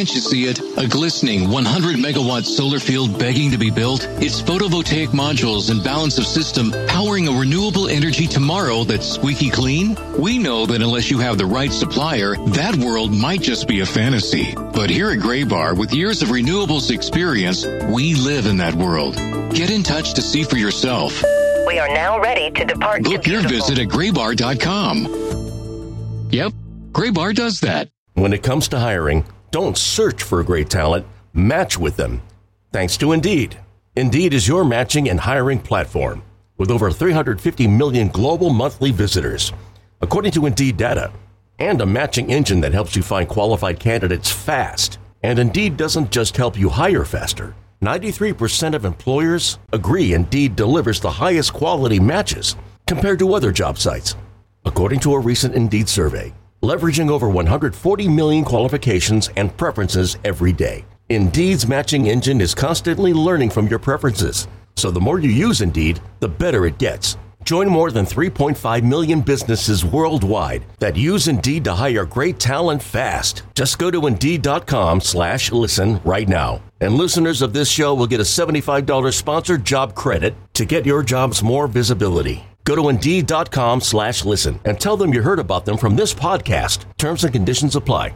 Can't you see it? A glistening 100-megawatt solar field begging to be built? It's photovoltaic modules and balance of system powering a renewable energy tomorrow that's squeaky clean? We know that unless you have the right supplier, that world might just be a fantasy. But here at Graybar, with years of renewables experience, we live in that world. Get in touch to see for yourself. We are now ready to depart. Book your visit at graybar.com. Yep, Graybar does that. When it comes to hiring, don't search for great talent, match with them. Thanks to Indeed. Indeed is your matching and hiring platform with over 350 million global monthly visitors, according to Indeed data, and a matching engine that helps you find qualified candidates fast. And Indeed doesn't just help you hire faster. 93% of employers agree Indeed delivers the highest quality matches compared to other job sites, according to a recent Indeed survey. Leveraging over 140 million qualifications and preferences every day. Indeed's matching engine is constantly learning from your preferences. So the more you use Indeed, the better it gets. Join more than 3.5 million businesses worldwide that use Indeed to hire great talent fast. Just go to Indeed.com/listen right now. And listeners of this show will get a $75 sponsored job credit to get your jobs more visibility. Go to Indeed.com/listen and tell them you heard about them from this podcast. Terms and conditions apply.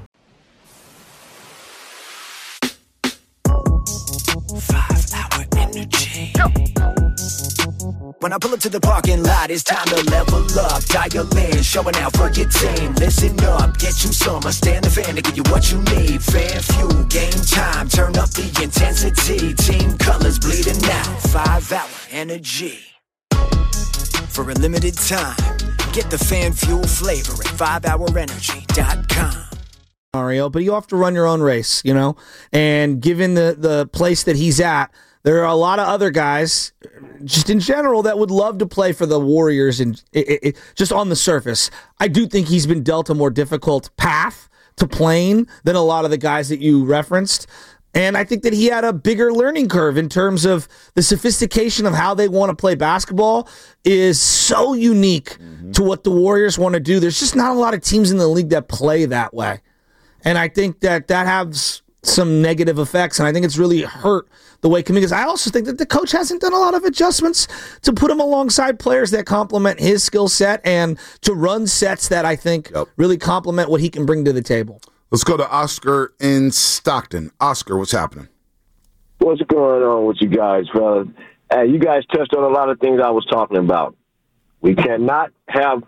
5-hour energy. When I pull up to the parking lot, it's time to level up. Dial in, showing out for your team. Listen up, get you some. I stand the fan to give you what you need. Fan fuel, game time. Turn up the intensity. Team colors bleeding out. 5-hour energy. For a limited time, get the fan fuel flavor at 5hourenergy.com. Mario, but you have to run your own race, you know? And given the place that he's at, there are a lot of other guys, just in general, that would love to play for the Warriors and just on the surface. I do think he's been dealt a more difficult path to playing than a lot of the guys that you referenced. And I think that he had a bigger learning curve in terms of the sophistication of how they want to play basketball is so unique to what the Warriors want to do. There's just not a lot of teams in the league that play that way. And I think that has some negative effects, and I think it's really hurt the way Kuminga's. I also think that the coach hasn't done a lot of adjustments to put him alongside players that complement his skill set and to run sets that I think really complement what he can bring to the table. Let's go to Oscar in Stockton. Oscar, what's happening? What's going on with you guys, fellas? Hey, you guys touched on a lot of things I was talking about. We cannot have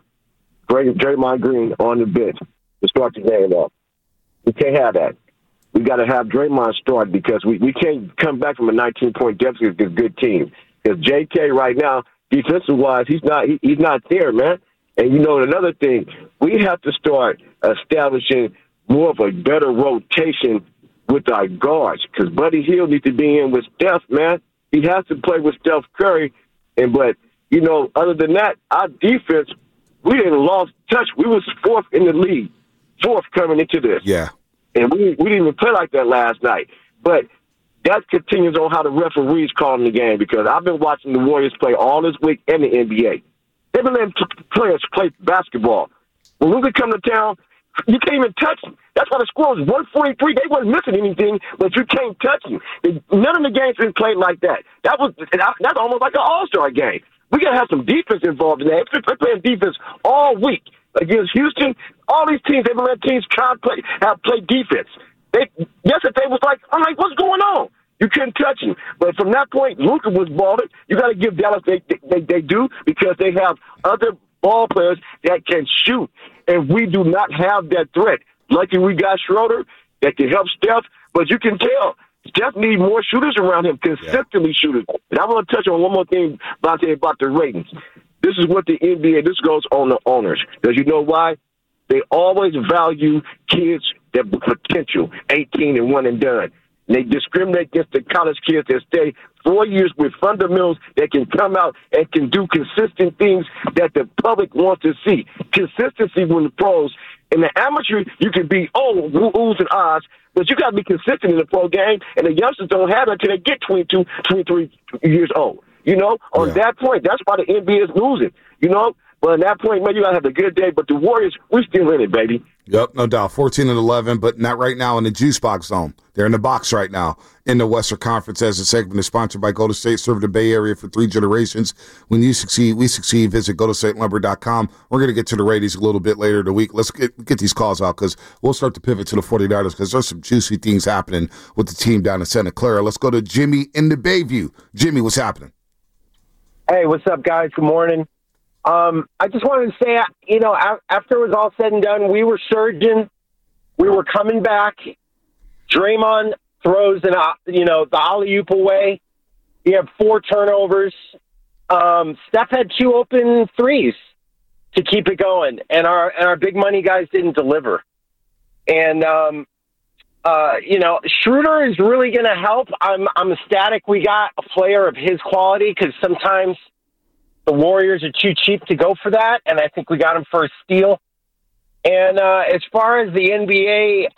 Draymond Green on the bench to start the game off. We can't have that. We got to have Draymond start because we can't come back from a 19-point deficit with a good team. Because J.K. right now, defensive-wise, he's not there, man. And, you know, another thing, we have to start establishing more of a better rotation with our guards because Buddy Hield needs to be in with Steph, man. He has to play with Steph Curry. But, you know, other than that, our defense, we didn't lost touch. We was fourth in the league, fourth coming into this. Yeah. And we didn't even play like that last night. But that continues on how the referees calling the game because I've been watching the Warriors play all this week in the NBA. They've been letting players play basketball. When we come to town, you can't even touch them. That's why the score was 143. They wasn't missing anything, but you can't touch them. None of the games been played like that. That's almost like an all-star game. We got to have some defense involved in that. They're playing defense all week against Houston. All these teams, they've been letting teams try to play defense. Yesterday was like, I'm like, what's going on? You couldn't touch him. But from that point, Luka was balling. You got to give Dallas they do because they have other ball players that can shoot. And we do not have that threat. Lucky we got Schroeder that can help Steph, but you can tell Steph needs more shooters around him, consistently shooters. And I want to touch on one more thing about the ratings. This is what the NBA, this goes on the owners. Because you know why? They always value kids that have potential, 18 and one and done. And they discriminate against the college kids that stay 4 years with fundamentals that can come out and can do consistent things that the public wants to see. Consistency with the pros. In the amateur, you can be, oohs and ahs, but you got to be consistent in the pro game, and the youngsters don't have it until they get 22, 23 years old. You know, on that point, that's why the NBA is losing. You know, But at that point, man, you got to have a good day. But the Warriors, we're still in it, baby. Yep, no doubt. 14-11, but not right now in the juice box zone. They're in the box right now in the Western Conference. As the segment is sponsored by Golden State, serving the Bay Area for 3 generations. When you succeed, we succeed. Visit GoldenStateLumber.com. We're going to get to the ratings a little bit later in the week. Let's get these calls out because we'll start to pivot to the 49ers because there's some juicy things happening with the team down in Santa Clara. Let's go to Jimmy in the Bayview. Jimmy, what's happening? Hey, what's up, guys? Good morning. I just wanted to say, after it was all said and done, we were surging. We were coming back. Draymond throws the alley-oop away. We have 4 turnovers. Steph had 2 open threes to keep it going, and our big money guys didn't deliver. And Schroeder is really going to help. I'm ecstatic we got a player of his quality because sometimes the Warriors are too cheap to go for that, and I think we got him for a steal. And as far as the NBA,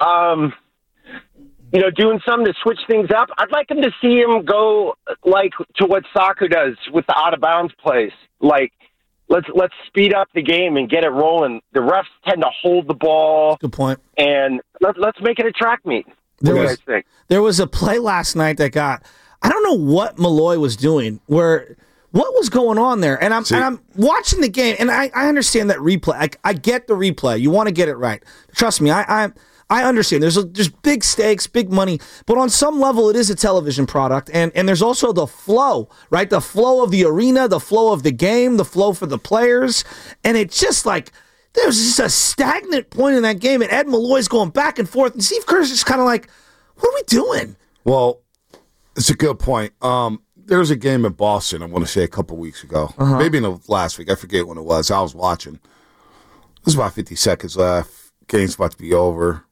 doing something to switch things up, I'd like him to see him go like to what soccer does with the out of bounds plays. Like, let's speed up the game and get it rolling. The refs tend to hold the ball. Good point. And let's make it a track meet. There was a play last night that I don't know what Malloy was doing, what was going on there? And I'm watching the game, and I understand that replay. I get the replay. You want to get it right. Trust me, I understand. There's big stakes, big money, but on some level, it is a television product, and there's also the flow, right? The flow of the arena, the flow of the game, the flow for the players, and it's just like there's just a stagnant point in that game, and Ed Malloy's going back and forth, and Steve Kerr's just kind of like, what are we doing? Well, it's a good point. There was a game in Boston, I want to say a couple weeks ago. Maybe in the last week. I forget when it was. I was watching. There's about 50 seconds left. Game's about to be over.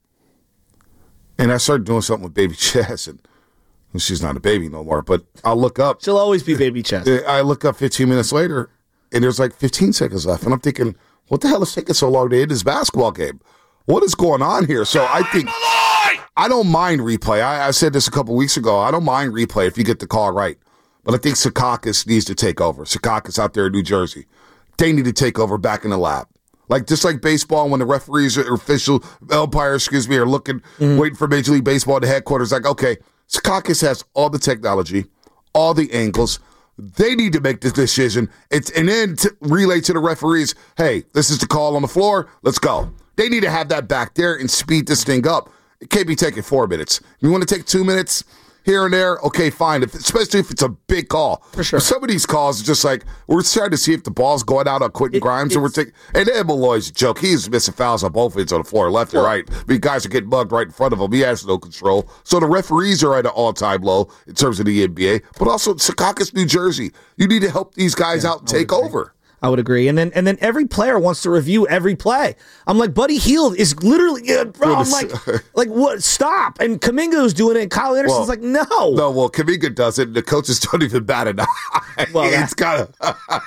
And I started doing something with Baby Chess. And she's not a baby no more. But I'll look up. She'll always be Baby Chess. I look up 15 minutes later, and there's like 15 seconds left. And I'm thinking, what the hell is taking so long to end this basketball game? What is going on here? So I think I don't mind replay. I said this a couple weeks ago. I don't mind replay if you get the call right. But I think Secaucus needs to take over. Secaucus out there in New Jersey. They need to take over back in the lab. Just like baseball, when the referees or official umpires, are looking, waiting for Major League Baseball at the headquarters, like, okay, Secaucus has all the technology, all the angles. They need to make this decision and then relay to the referees, hey, this is the call on the floor. Let's go. They need to have that back there and speed this thing up. It can't be taking 4 minutes. If you want to take 2 minutes here and there, okay, fine. Especially if it's a big call. For sure. Some of these calls are just like, we're trying to see if the ball's going out on Quentin Grimes. And then Malloy's a joke. He's missing fouls on both ends on the floor, left and right. These guys are getting mugged right in front of him. He has no control. So the referees are at an all-time low in terms of the NBA. But also, Secaucus, New Jersey. You need to help these guys out and take over. I would agree. And then every player wants to review every play. I'm like, Buddy Hield is literally, bro, I'm like, what? Stop. And Kuminga's doing it, and Kyle Anderson's like, no. No, well, Kuminga does it, and the coaches don't even bat an eye. Well, it's kind of.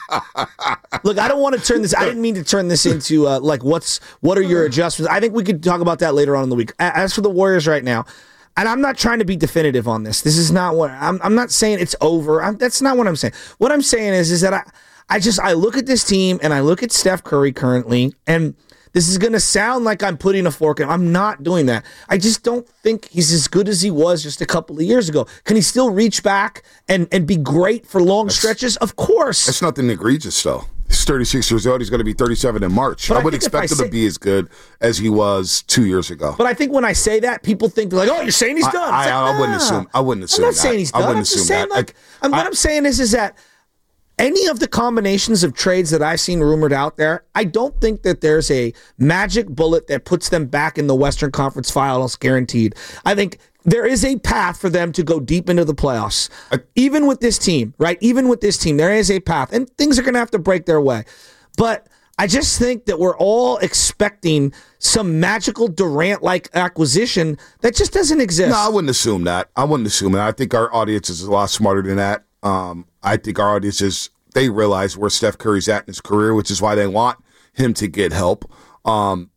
Look, I don't want to turn this, I didn't mean to turn this into, what are your adjustments? I think we could talk about that later on in the week. As for the Warriors right now, and I'm not trying to be definitive on this. This is not what, I'm not saying it's over. That's not what I'm saying. What I'm saying is that I look at this team and I look at Steph Curry currently, and this is going to sound like I'm putting a fork in. I'm not doing that. I just don't think he's as good as he was just a couple of years ago. Can he still reach back and be great for long stretches? Of course. That's nothing egregious, though. He's 36 years old. He's going to be 37 in March. I would expect him to be as good as he was 2 years ago. But I think when I say that, people think, like, oh, you're saying he's done. I wouldn't assume. I'm not saying he's done. I'm just saying, what I'm saying is that any of the combinations of trades that I've seen rumored out there, I don't think that there's a magic bullet that puts them back in the Western Conference Finals guaranteed. I think there is a path for them to go deep into the playoffs. Even with this team, right? Even with this team, there is a path, and things are going to have to break their way. But I just think that we're all expecting some magical Durant-like acquisition that just doesn't exist. No, I wouldn't assume that. I think our audience is a lot smarter than that. I think our audience they realize where Steph Curry's at in his career, which is why they want him to get help.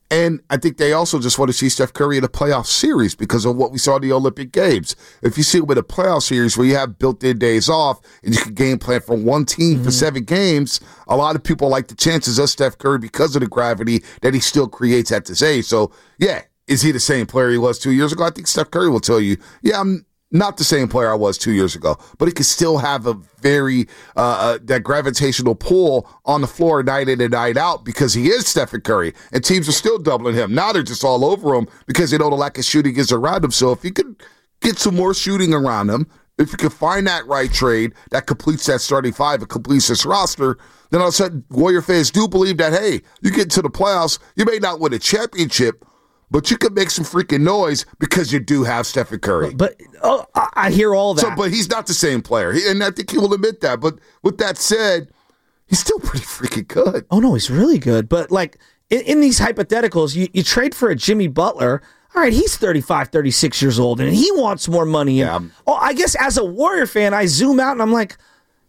And I think they also just want to see Steph Curry in a playoff series because of what we saw in the Olympic Games. If you see it with a playoff series where you have built-in days off and you can game plan for one team for 7 games, a lot of people like the chances of Steph Curry because of the gravity that he still creates at this age. So, yeah, is he the same player he was 2 years ago? I think Steph Curry will tell you, yeah, I'm not the same player I was 2 years ago, but he can still have a very that gravitational pull on the floor night in and night out because he is Stephen Curry, and teams are still doubling him. Now they're just all over him because they know the lack of shooting is around him. So if you could get some more shooting around him, if you can find that right trade that completes that starting 5 and completes this roster, then all of a sudden Warrior fans do believe that, hey, you get to the playoffs, you may not win a championship, but you could make some freaking noise because you do have Stephen Curry. But I hear all that. So, but he's not the same player, and I think he will admit that. But with that said, he's still pretty freaking good. Oh, no, he's really good. But, like, in these hypotheticals, you trade for a Jimmy Butler. All right, he's 35, 36 years old, and he wants more money. And, I guess as a Warrior fan, I zoom out, and I'm like,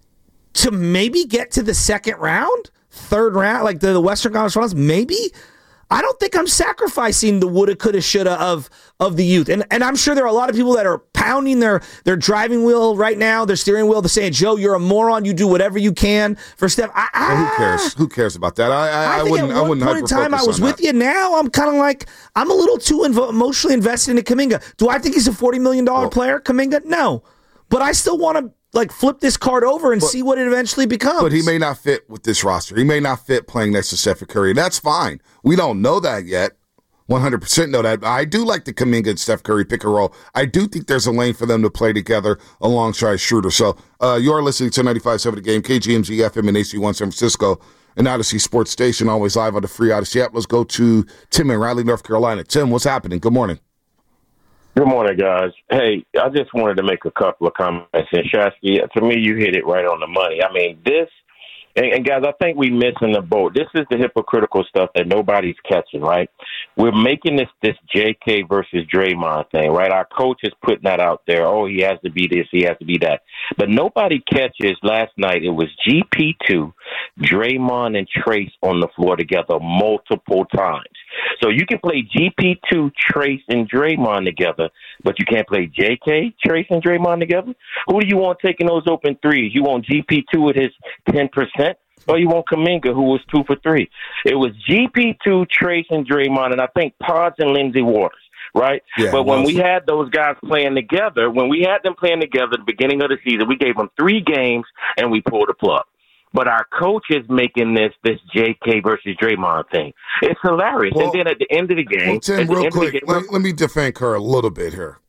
to maybe get to the second round, third round, like the Western Conference Finals, maybe? I don't think I'm sacrificing the woulda, coulda, shoulda of the youth. And I'm sure there are a lot of people that are pounding their driving wheel right now, their steering wheel. They're saying, Joe, you're a moron. You do whatever you can for Steph. Well, who cares? Who cares about that? I wouldn't. At one point in time, I was with you. Now I'm kind of like, I'm a little too emotionally invested in Kuminga. Do I think he's a $40 million player, Kuminga? No. But I still want to flip this card over and see what it eventually becomes. But he may not fit with this roster. He may not fit playing next to Stephen Curry. And that's fine. We don't know that yet. 100% know that. I do like the Kuminga and Steph Curry pick and roll. I do think there's a lane for them to play together alongside Schroeder. So you're listening to 95.7 The Game, KGMZ FM and AC1 San Francisco, and Odyssey Sports Station, always live on the free Odyssey app. Let's go to Tim in Raleigh, North Carolina. Tim, what's happening? Good morning. Good morning, guys. Hey, I just wanted to make a couple of comments. And Shasky, to me, you hit it right on the money. I mean, this, and guys, I think we missing the boat. This is the hypocritical stuff that nobody's catching, right? We're making this JK versus Draymond thing, right? Our coach is putting that out there. Oh, he has to be this, he has to be that. But nobody catches last night. It was GP2, Draymond, and Trace on the floor together multiple times. So you can play GP2, Trace, and Draymond together, but you can't play JK, Trace, and Draymond together? Who do you want taking those open threes? You want GP2 with his 10%, or you want Kuminga, who was 2 for 3? It was GP2, Trace, and Draymond, and I think Pods and Lindsey Waters, right? Yeah, but when we had those guys playing together, when we had them playing together at the beginning of the season, we gave them 3 games, and we pulled the plug. But our coach is making this JK versus Draymond thing. It's hilarious. Well, and then at the end of the game... Well, Tim, real quick, let me defend Kerr a little bit here.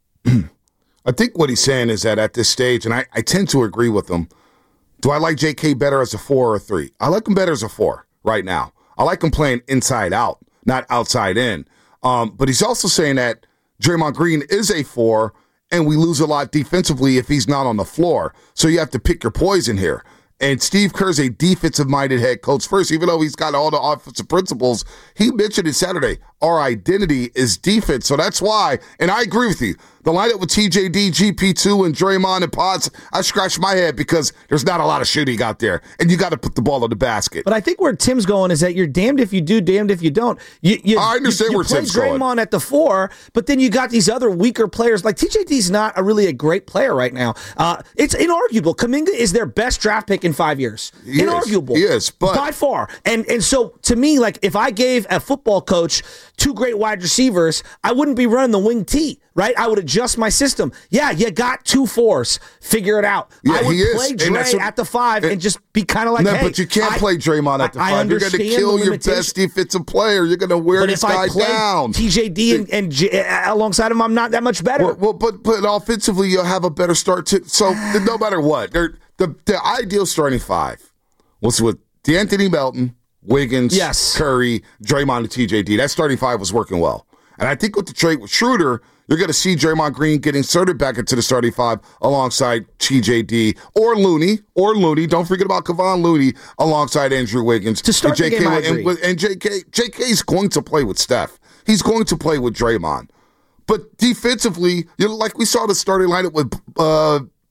I think what he's saying is that at this stage, and I tend to agree with him, do I like JK better as a 4 or a 3? I like him better as a 4 right now. I like him playing inside out, not outside in. But he's also saying that Draymond Green is a 4, and we lose a lot defensively if he's not on the floor. So you have to pick your poison here. And Steve Kerr's a defensive-minded head coach first, even though he's got all the offensive principles. He mentioned it Saturday, our identity is defense. So that's why, and I agree with you, the lineup with TJD, GP2, and Draymond and Pods, I scratch my head because there's not a lot of shooting out there, and you got to put the ball in the basket. But I think where Tim's going is that you're damned if you do, damned if you don't. I understand where Tim's going. You play Draymond at the 4, but then you got these other weaker players. Like TJD's not really a great player right now. It's inarguable. Kuminga is their best draft pick in 5 years. Inarguable. He is, but by far. And so to me, like if I gave a football coach 2 great wide receivers, I wouldn't be running the wing T, right? I would adjust my system. Yeah, you got 2 4s. Figure it out. Yeah, I would play Dre at the 5 and just be kind of like, no, but you can't play Draymond at the 5. You're going to kill your best defensive player. You're going to wear this guy down. TJD and alongside him, I'm not that much better. Well, but offensively, you'll have a better start too. So no matter what, the ideal starting 5 was with DeAnthony Melton, Wiggins, Curry, Draymond, and TJD. That starting 5 was working well. And I think with the trade with Schroeder, you're going to see Draymond Green get inserted back into the starting 5 alongside TJD or Looney. Don't forget about Kevon Looney alongside Andrew Wiggins. To start the game, I agree. And JK's going to play with Steph. He's going to play with Draymond. But defensively, like we saw the starting lineup with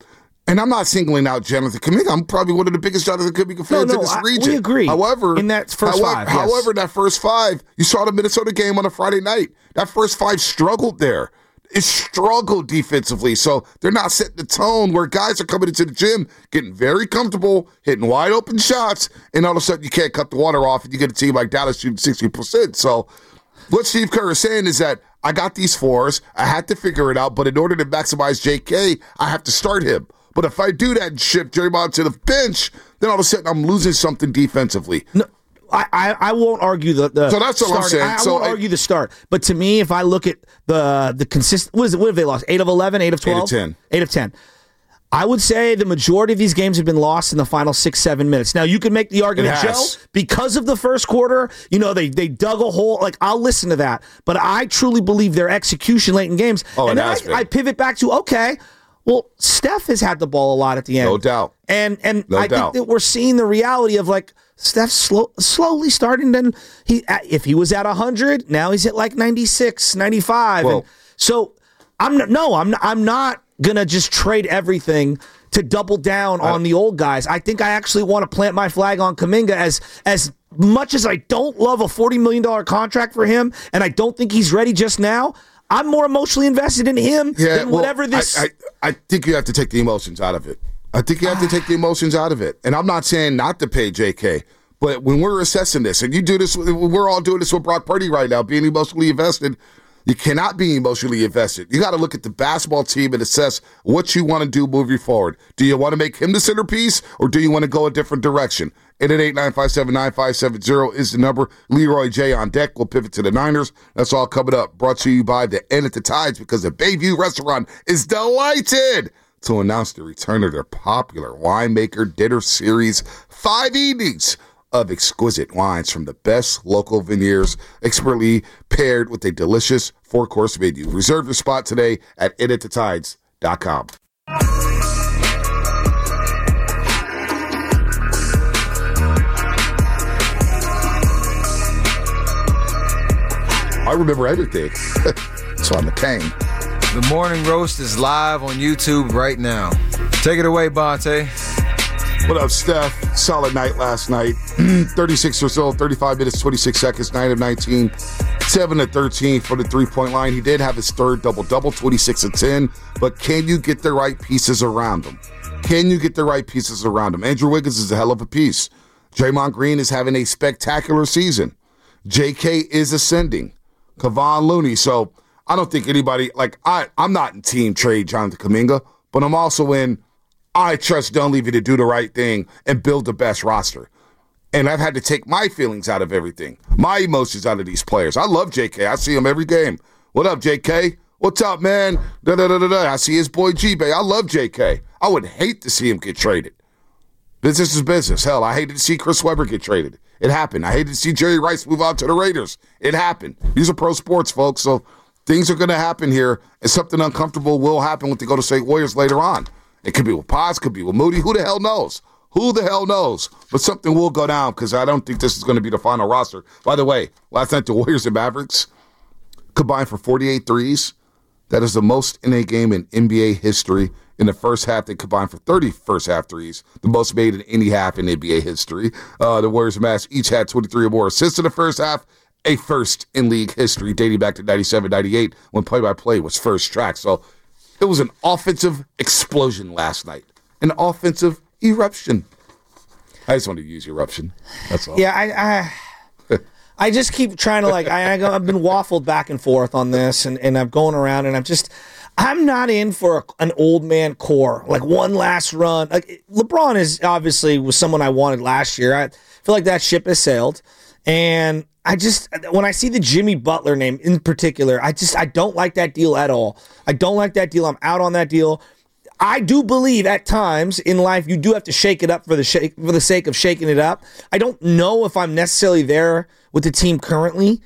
And I'm not singling out Jonathan Kuminga. I'm probably one of the biggest Jonathan Kuminga fans in this region. We agree. However, in that first five. Yes. However, that first five, you saw the Minnesota game on a Friday night. That first five struggled there. It struggled defensively. So they're not setting the tone where guys are coming into the gym, getting very comfortable, hitting wide open shots, and all of a sudden you can't cut the water off and you get a team like Dallas shooting 60%. So what Steve Kerr is saying is that I got these fours. I had to figure it out, but in order to maximize JK, I have to start him. But if I do that and shift Draymond to the bench, then all of a sudden I'm losing something defensively. No, I won't argue the so that's what I'm saying. I won't argue the start. But to me, if I look at the consistent, what have they lost? 8 of 11, 8 of 12? 8 of 10. 8 of 10. I would say the majority of these games have been lost in the final 6-7 minutes. Now, you could make the argument, Joe, because of the first quarter, they dug a hole. Like, I'll listen to that. But I truly believe their execution late in games. And then I pivot back to, okay, well, Steph has had the ball a lot at the end. No doubt. And I think that we're seeing the reality of, like, Steph slowly starting to, if he was at 100, now he's at like 96, 95. Well, and so I'm not going to just trade everything to double down on the old guys. I think I actually want to plant my flag on Kuminga as much as I don't love a $40 million contract for him, and I don't think he's ready just now. I'm more emotionally invested in him than whatever this. I think you have to take the emotions out of it. I think you have to take the emotions out of it. And I'm not saying not to pay JK, but when we're assessing this, and you do this, we're all doing this with Brock Purdy right now, being emotionally invested. You cannot be emotionally invested. You got to look at the basketball team and assess what you want to do moving forward. Do you want to make him the centerpiece, or do you want to go a different direction? 888-957-9570 is the number. Leroy J on deck. We'll pivot to the Niners. That's all coming up. Brought to you by the Inn at the Tides, because the Bayview Restaurant is delighted to announce the return of their popular winemaker dinner series, 5 evenings of exquisite wines from the best local vineyards, expertly paired with a delicious 4-course menu. Reserve your spot today at inatthetides.com. I remember everything. So I'm a king. The Morning Roast is live on YouTube right now. Take it away, Bonte. What up, Steph? Solid night last night. 36 years old, 35 minutes, 26 seconds, 9 of 19, 7 of 13 for the three-point line. He did have his third double-double, 26 of 10, but can you get the right pieces around him? Can you get the right pieces around him? Andrew Wiggins is a hell of a piece. Draymond Green is having a spectacular season. JK is ascending. Kevon Looney. So I don't think anybody, I'm not in team trade Jonathan Kuminga, but I'm also in I trust Dunleavy to do the right thing and build the best roster. And I've had to take my feelings out of everything, my emotions out of these players. I love JK. I see him every game. What up, JK? What's up, man? I see his boy G-Bay. I love JK. I would hate to see him get traded. Business is business. Hell, I hated to see Chris Webber get traded. It happened. I hated to see Jerry Rice move out to the Raiders. It happened. These are pro sports, folks, so things are going to happen here, and something uncomfortable will happen when they go to State Warriors later on. It could be with Paz, could be with Moody. Who the hell knows? Who the hell knows? But something will go down, because I don't think this is going to be the final roster. By the way, last night the Warriors and Mavericks combined for 48 threes. That is the most in a game in NBA history. In the first half, they combined for 30 first-half threes, the most made in any half in NBA history. The Warriors and Mavs each had 23 or more assists in the first half, a first in league history dating back to 97-98 when play-by-play was first tracked. So it was an offensive explosion last night, an offensive eruption. I just wanted to use eruption. That's all. Yeah, I just keep trying to, I've been waffled back and forth on this, and I'm going around, and I'm not in for an old man core, like one last run. Like LeBron was someone I wanted last year. I feel like that ship has sailed. And when I see the Jimmy Butler name in particular, I don't like that deal at all. I don't like that deal. I'm out on that deal. I do believe at times in life you do have to shake it up for the sake of shaking it up. I don't know if I'm necessarily there with the team currently.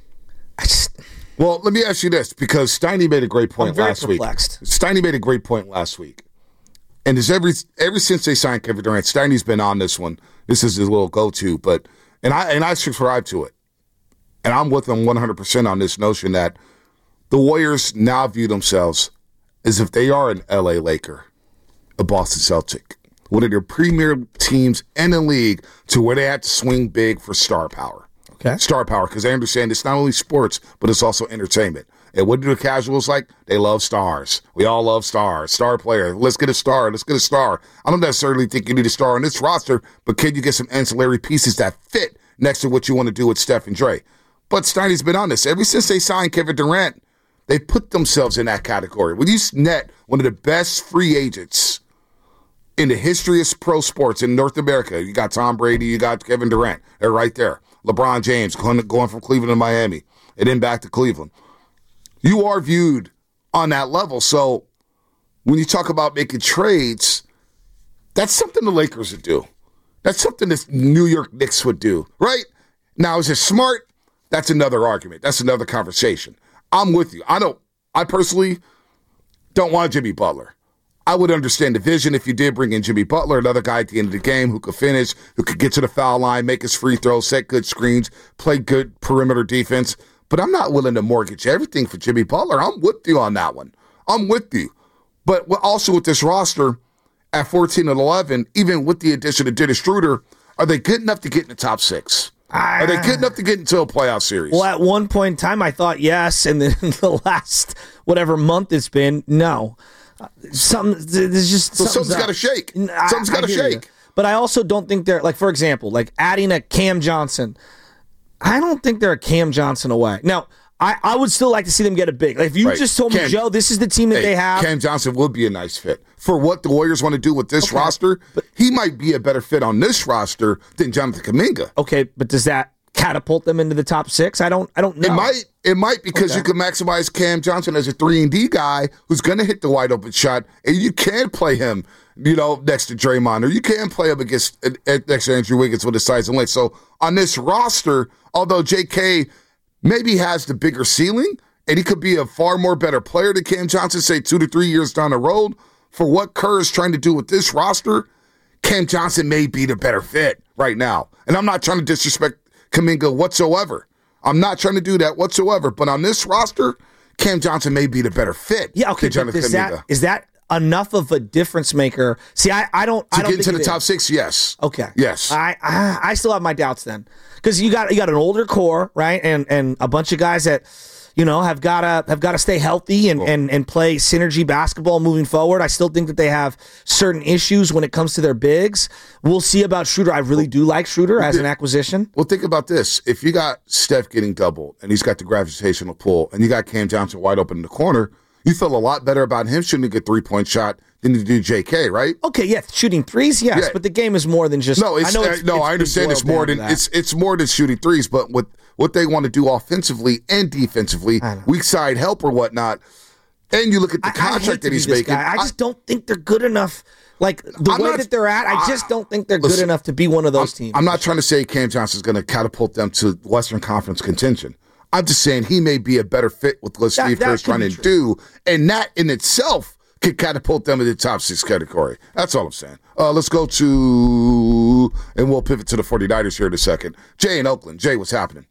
Well, let me ask you this, because Steiny made a great point last week. Steiny made a great point last week. And ever since they signed Kevin Durant, Steiny's been on this one. This is his little go-to, and I subscribe to it. And I'm with him 100% on this notion that the Warriors now view themselves as if they are an LA Laker. a Boston Celtic, one of their premier teams in the league, to where they had to swing big for star power. Okay. Star power, because I understand it's not only sports, but it's also entertainment. And what do the casuals like? They love stars. We all love stars. Star player. Let's get a star. Let's get a star. I don't necessarily think you need a star on this roster, but can you get some ancillary pieces that fit next to what you want to do with Steph and Dre? But Steiny's been on this. Ever since they signed Kevin Durant, they put themselves in that category. When you net one of the best free agents in the history of pro sports in North America, you got Tom Brady, you got Kevin Durant. They're right there. LeBron James going from Cleveland to Miami and then back to Cleveland. You are viewed on that level. So when you talk about making trades, that's something the Lakers would do. That's something the New York Knicks would do, right? Now, is it smart? That's another argument. That's another conversation. I'm with you. I personally don't want Jimmy Butler. I would understand the vision if you did bring in Jimmy Butler, another guy at the end of the game who could finish, who could get to the foul line, make his free throws, set good screens, play good perimeter defense. But I'm not willing to mortgage everything for Jimmy Butler. I'm with you on that one. I'm with you. But also with this roster at 14 and 11, even with the addition of Dennis Schroeder, are they good enough to get in the top 6? Are they good enough to get into a playoff series? Well, at one point in time, I thought yes, and then the last whatever month it's been, no. Something's got to shake. Something's got to shake. But I also don't think they're, like, for example, like adding a Cam Johnson. I don't think they're a Cam Johnson away. Now, I would still like to see them get a big. Like, if you just told me, Joe, this is the team that they have. Cam Johnson would be a nice fit. For what the Warriors want to do with this roster, he might be a better fit on this roster than Jonathan Kuminga. Okay, but does that catapult them into the top 6? I don't know. It might because you can maximize Cam Johnson as a 3-and-D guy who's going to hit the wide open shot, and you can play him, next to Draymond, or you can play him next to Andrew Wiggins with his size and length. So on this roster, although J.K. maybe has the bigger ceiling, and he could be a far more better player than Cam Johnson, say 2 to 3 years down the road, for what Kerr is trying to do with this roster, Cam Johnson may be the better fit right now. And I'm not trying to disrespect Kuminga whatsoever. I'm not trying to do that whatsoever. But on this roster, Cam Johnson may be the better fit. Yeah, okay. Is that enough of a difference maker? See, I don't get think into the top 6. Yes. Okay. Yes. I still have my doubts then, because you got an older core, right, and a bunch of guys that have got to stay healthy and play synergy basketball moving forward. I still think that they have certain issues when it comes to their bigs. We'll see about Schroeder. I really do like Schroeder as an acquisition. Well, think about this. If you got Steph getting doubled and he's got the gravitational pull and you got Cam Johnson wide open in the corner, you feel a lot better about him shooting a good 3-point shot than you do JK, right? Okay, yeah, shooting threes, yes, yeah. But the game is more than just. I understand it's more than it's more than shooting threes, but what they want to do offensively and defensively, weak side help or whatnot, and you look at the contract that he's making. I just don't think they're good enough. Like the way that they're at, I just don't think they're good enough to be one of those teams. I'm not trying to say Cam Johnson's going to catapult them to Western Conference contention. I'm just saying he may be a better fit with what Steve Kerr's trying to do, and that in itself could catapult them in the top 6 category. That's all I'm saying. Let's go to, and we'll pivot to the 49ers here in a second. Jay in Oakland. Jay, what's happening?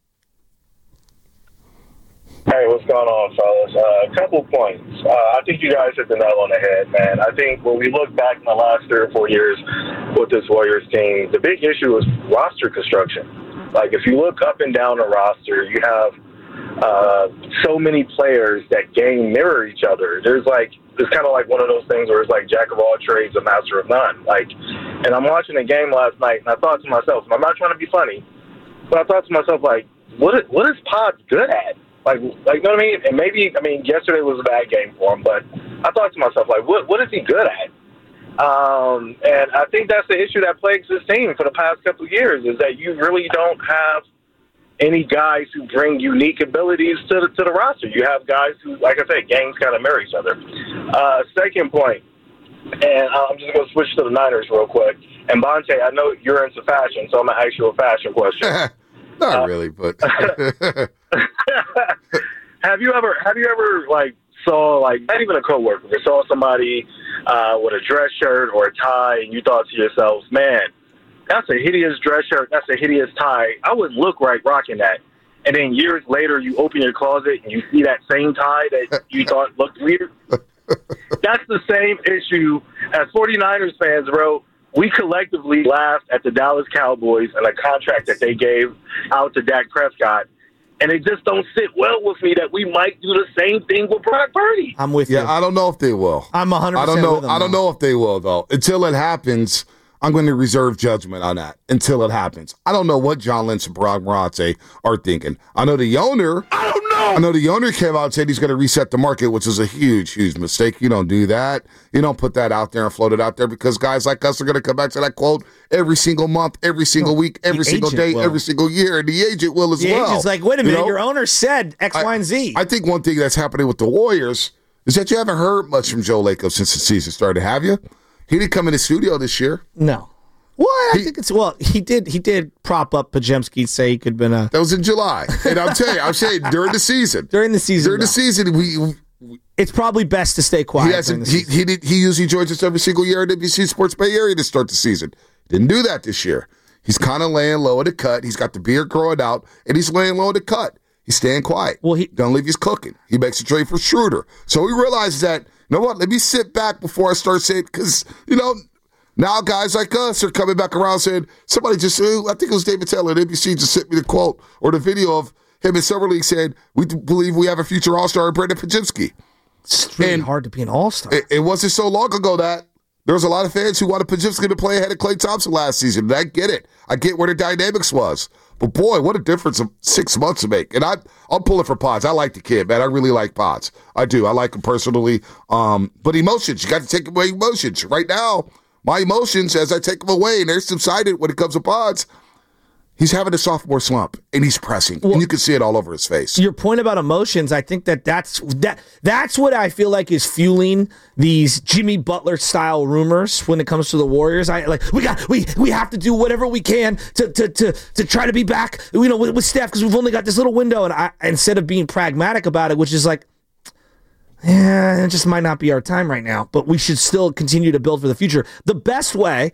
Hey, what's going on, fellas? A couple points. I think you guys hit the nail on the head, man. I think when we look back in the last 3 or 4 years with this Warriors team, the big issue was roster construction. Like, if you look up and down the roster, you have so many players that game mirror each other. It's kind of like one of those things where it's like jack of all trades, a master of none. And I'm watching a game last night, and I thought to myself, and I'm not trying to be funny, but I thought to myself, what is Pod good at? You know what I mean? And yesterday was a bad game for him, but I thought to myself, what is he good at? And I think that's the issue that plagues this team for the past couple of years, is that you really don't have any guys who bring unique abilities to the roster. You have guys who, like I said, gangs kind of mirror each other. Second point, and I'm just going to switch to the Niners real quick. And Bonte, I know you're into fashion, so I'm going to ask you a fashion question. Not really, but have you ever saw, not even a coworker, but saw somebody with a dress shirt or a tie, and you thought to yourselves, man, that's a hideous dress shirt, that's a hideous tie, I wouldn't look right rocking that. And then years later, you open your closet and you see that same tie that you thought looked weird. that's the same issue as 49ers fans, bro. We collectively laughed at the Dallas Cowboys and a contract that they gave out to Dak Prescott. And it just don't sit well with me that we might do the same thing with Brock Purdy. I'm with you. Yeah, I don't know if they will. I'm 100% I don't know. with them, I don't know if they will, though. Until it happens, I'm going to reserve judgment on that until it happens. I don't know what John Lynch and Brock Maronte are thinking. I know the owner. I don't know. I know the owner came out and said he's going to reset the market, which is a huge, huge mistake. You don't do that. You don't put that out there and float it out there because guys like us are going to come back to that quote every single month, every single week, every single day, every single year. And the agent will as well. The agent's like, wait a minute, your owner said X, Y, and Z. I think one thing that's happening with the Warriors is that you haven't heard much from Joe Lacob since the season started, have you? He didn't come in the studio this year. No. What? I think it's he did prop up Pajemski and say he could have been a. That was in July, and I'm saying during the season. During the season, we. It's probably best to stay quiet. He usually joins us every single year at NBC Sports Bay Area to start the season. Didn't do that this year. He's kind of laying low at the cut. He's got the beard growing out, and he's laying low at the cut. He's staying quiet. Well, don't leave his cooking. He makes a trade for Schroeder. So he realizes that, you know what? Let me sit back before I start saying, because now guys like us are coming back around saying, somebody just, I think it was David Taylor at NBC just sent me the quote or the video of him in Summer League saying, we believe we have a future All-Star in Brandon Pajemski. It's really hard to be an All-Star. It wasn't so long ago that there was a lot of fans who wanted Pajemski to play ahead of Klay Thompson last season. And I get it. I get where the dynamics was. But boy, what a difference of 6 months to make. And I'll pull it for Pods. I like the kid, man. I really like Pods. I do. I like him personally. But emotions, you got to take away emotions. Right now, my emotions, as I take them away, and they're subsided when it comes to Pods, he's having a sophomore slump, and he's pressing, and you can see it all over his face. Your point about emotions, I think that's what I feel like is fueling these Jimmy Butler-style rumors when it comes to the Warriors. We have to do whatever we can to try to be back, with Steph because we've only got this little window. And instead of being pragmatic about it, which is like, yeah, it just might not be our time right now, but we should still continue to build for the future. The best way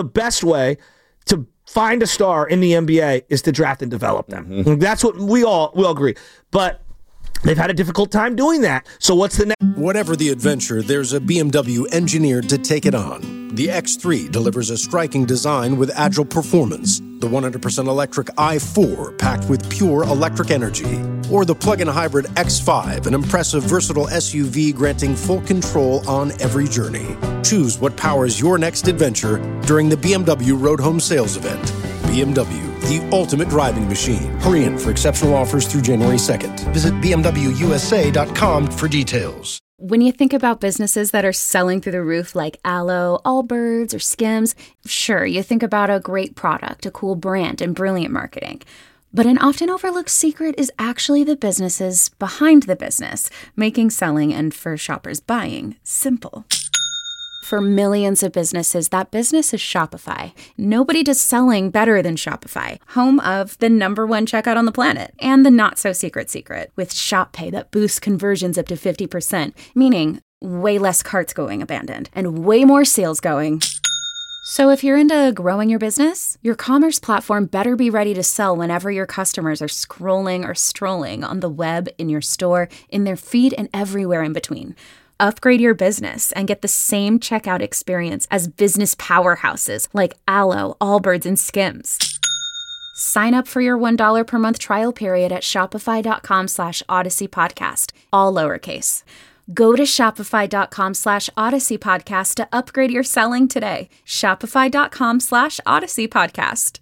to find a star in the NBA is to draft and develop them. Mm-hmm. That's what we all agree. But they've had a difficult time doing that. So what's the next? Whatever the adventure, there's a BMW engineered to take it on. The X3 delivers a striking design with agile performance. The 100% electric i4 packed with pure electric energy. Or the plug-in hybrid X5, an impressive versatile SUV granting full control on every journey. Choose what powers your next adventure during the BMW Road Home Sales Event. BMW, the ultimate driving machine. Hurry in for exceptional offers through January 2nd. Visit BMWUSA.com for details. When you think about businesses that are selling through the roof like Aloe, Allbirds, or Skims, sure, you think about a great product, a cool brand, and brilliant marketing. But an often overlooked secret is actually the businesses behind the business, making selling and for shoppers buying simple. For millions of businesses, that business is Shopify. Nobody does selling better than Shopify, home of the #1 checkout on the planet and the not-so-secret secret with Shop Pay that boosts conversions up to 50%, meaning way less carts going abandoned and way more sales going. So if you're into growing your business, your commerce platform better be ready to sell whenever your customers are scrolling or strolling on the web, in your store, in their feed, and everywhere in between. Upgrade your business and get the same checkout experience as business powerhouses like Aloe, Allbirds, and Skims. Sign up for your $1 per month trial period at shopify.com/Odyssey Podcast, all lowercase. Go to shopify.com /Odyssey Podcast to upgrade your selling today. Shopify.com /Odyssey Podcast.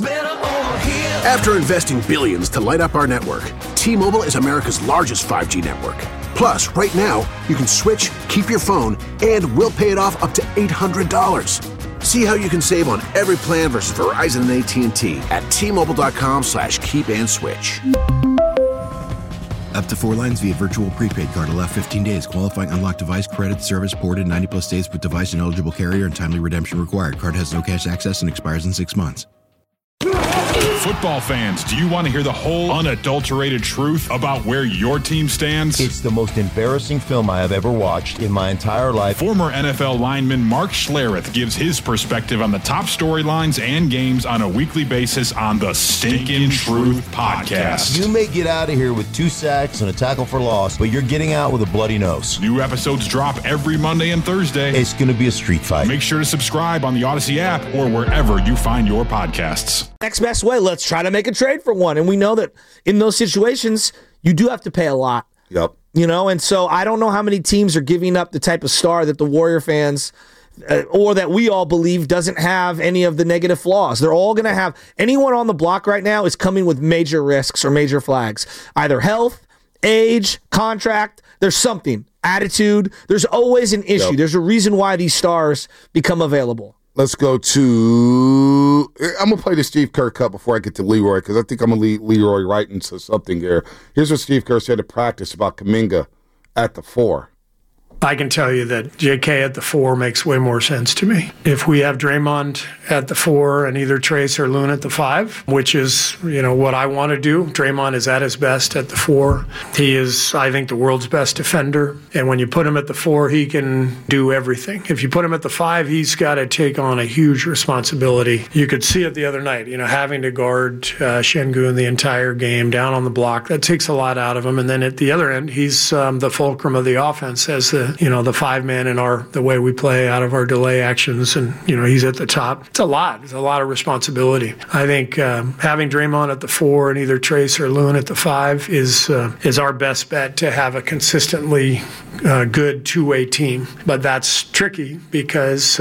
After investing billions to light up our network, T-Mobile is America's largest 5G network. Plus, right now, you can switch, keep your phone, and we'll pay it off up to $800. See how you can save on every plan versus Verizon and AT&T at T-Mobile.com/keep-and-switch. Up to 4 lines via virtual prepaid card. Allow 15 days. Qualifying unlocked device credit service ported 90+ days with device and eligible carrier and timely redemption required. Card has no cash access and expires in 6 months. Football fans, do you want to hear the whole unadulterated truth about where your team stands? It's the most embarrassing film I have ever watched in my entire life. Former NFL lineman Mark Schlereth gives his perspective on the top storylines and games on a weekly basis on the Stinkin' Truth Podcast. You may get out of here with 2 sacks and a tackle for loss, but you're getting out with a bloody nose. New episodes drop every Monday and Thursday. It's going to be a street fight. Make sure to subscribe on the Odyssey app or wherever you find your podcasts. Next best way, let's try to make a trade for one. And we know that in those situations, you do have to pay a lot. Yep. You know, and so I don't know how many teams are giving up the type of star that the Warrior fans or that we all believe doesn't have any of the negative flaws. They're all going to have, anyone on the block right now is coming with major risks or major flags. Either health, age, contract, there's something. Attitude, there's always an issue. Yep. There's a reason why these stars become available. Let's go to... I'm going to play the Steve Kerr cut before I get to Leroy, because I think I'm going to lead Leroy right into something here. Here's what Steve Kerr said at practice about Kuminga at the 4. I can tell you that JK at the 4 makes way more sense to me. If we have Draymond at the 4 and either Trace or Loon at the 5, which is, what I want to do. Draymond is at his best at the 4. He is, I think, the world's best defender. And when you put him at the 4, he can do everything. If you put him at the 5, he's got to take on a huge responsibility. You could see it the other night, having to guard Şengün the entire game down on the block. That takes a lot out of him. And then at the other end, he's the fulcrum of the offense as the 5-man in the way we play out of our delay actions, and he's at the top. It's a lot. It's a lot of responsibility. I think having Draymond at the 4 and either Trace or Loon at the 5 is our best bet to have a consistently good two-way team. But that's tricky because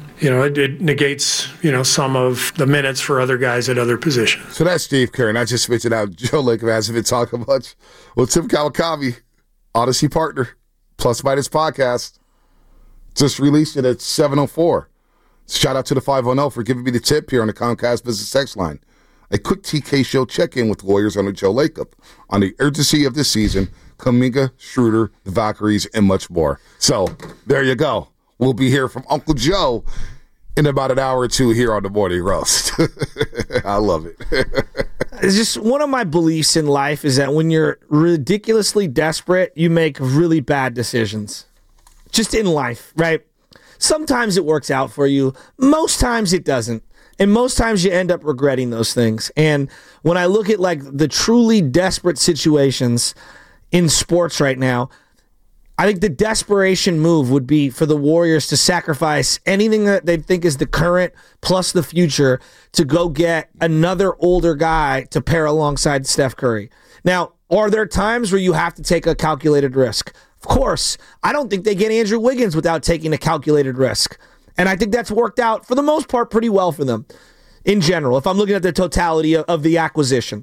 it negates, some of the minutes for other guys at other positions. So that's Steve Kerr, and I just mentioned out Joe Lacob hasn't been talking much. Well, Tim Kawakabe, Odyssey partner, Plus Minus Podcast, just released it at 7:04. Shout out to the 510 for giving me the tip here on the Comcast Business Text line. A quick TK show check-in with Warriors owner Joe Lacob on the urgency of this season, Kuminga, Schroeder, the Valkyries, and much more. So there you go. We'll be here from Uncle Joe in about an hour or two here on the Morning Roast. I love it. It's just one of my beliefs in life is that when you're ridiculously desperate, you make really bad decisions. Just in life, right? Sometimes it works out for you. Most times it doesn't. And most times you end up regretting those things. And when I look at the truly desperate situations in sports right now, I think the desperation move would be for the Warriors to sacrifice anything that they think is the current plus the future to go get another older guy to pair alongside Steph Curry. Now, are there times where you have to take a calculated risk? Of course. I don't think they get Andrew Wiggins without taking a calculated risk. And I think that's worked out, for the most part, pretty well for them in general, if I'm looking at the totality of the acquisition.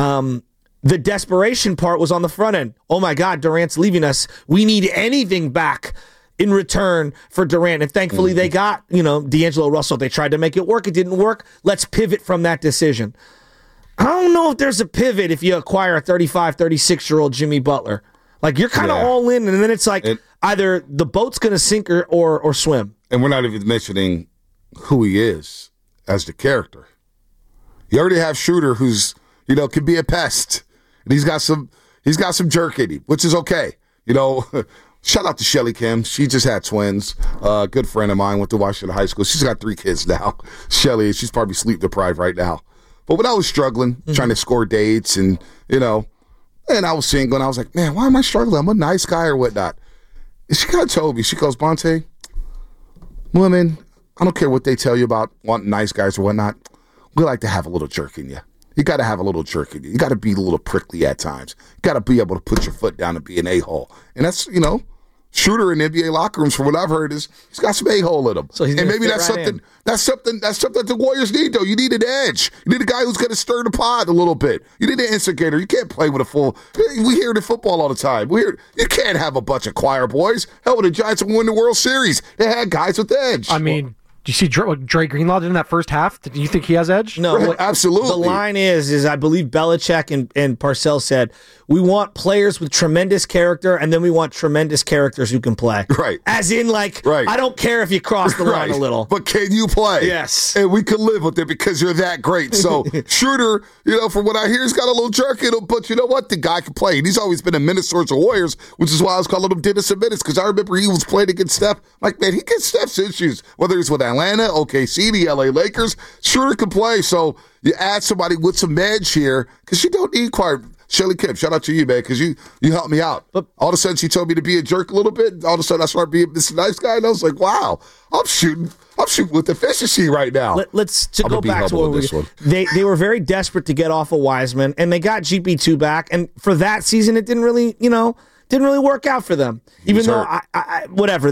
The desperation part was on the front end. Oh my God, Durant's leaving us. We need anything back in return for Durant. And thankfully they got, D'Angelo Russell. They tried to make it work. It didn't work. Let's pivot from that decision. I don't know if there's a pivot if you acquire a 35, 36-year-old Jimmy Butler. You're kind of all in, and then it's either the boat's going to sink or swim. And we're not even mentioning who he is as the character. You already have Schroeder, who's, can be a pest. And he's got some jerk in him, which is okay. Shout out to Shelly Kim. She just had twins. Good friend of mine, went to Washington High School. She's got 3 kids now. Shelly, she's probably sleep deprived right now. But when I was struggling, trying to score dates and, and I was single, and I was like, man, why am I struggling? I'm a nice guy or whatnot. And she kind of told me, she goes, Bonte, women, I don't care what they tell you about wanting nice guys or whatnot. We like to have a little jerk in you. You got to have a little jerk in you. You got to be a little prickly at times. You got to be able to put your foot down and be an a-hole. And that's, Schroeder in NBA locker rooms, from what I've heard, is he's got some a-hole in him. So and maybe that's something that the Warriors need, though. You need an edge. You need a guy who's going to stir the pot a little bit. You need an instigator. You can't play with a full. We hear it in football all the time. You can't have a bunch of choir boys. Hell, when the Giants won the World Series, they had guys with edge. I mean, Do you see what Dre Greenlaw did in that first half? Do you think he has edge? No, absolutely. The line is I believe Belichick and Parcells said, we want players with tremendous character, and then we want tremendous characters who can play. Right. As in, I don't care if you cross the line a little. But can you play? Yes. And we can live with it because you're that great. So, Schroeder, from what I hear, he's got a little jerk in him, but you know what? The guy can play. And he's always been a menace towards the Warriors, which is why I was calling him Dennis a menace, because I remember he was playing against Steph. Like, man, he gets Steph's issues, whether it's with Atlanta, OKC, the LA Lakers. Schroeder can play. So you add somebody with some edge here, because you don't need quite. Shelly Kemp, shout out to you, man, because you helped me out. But all of a sudden, she told me to be a jerk a little bit. All of a sudden, I started being this nice guy, and I was like, wow, I'm shooting with efficiency right now. Let's go back to what they were very desperate to get off of Wiseman, and they got GP2 back. And for that season, it didn't really work out for them. Even though whatever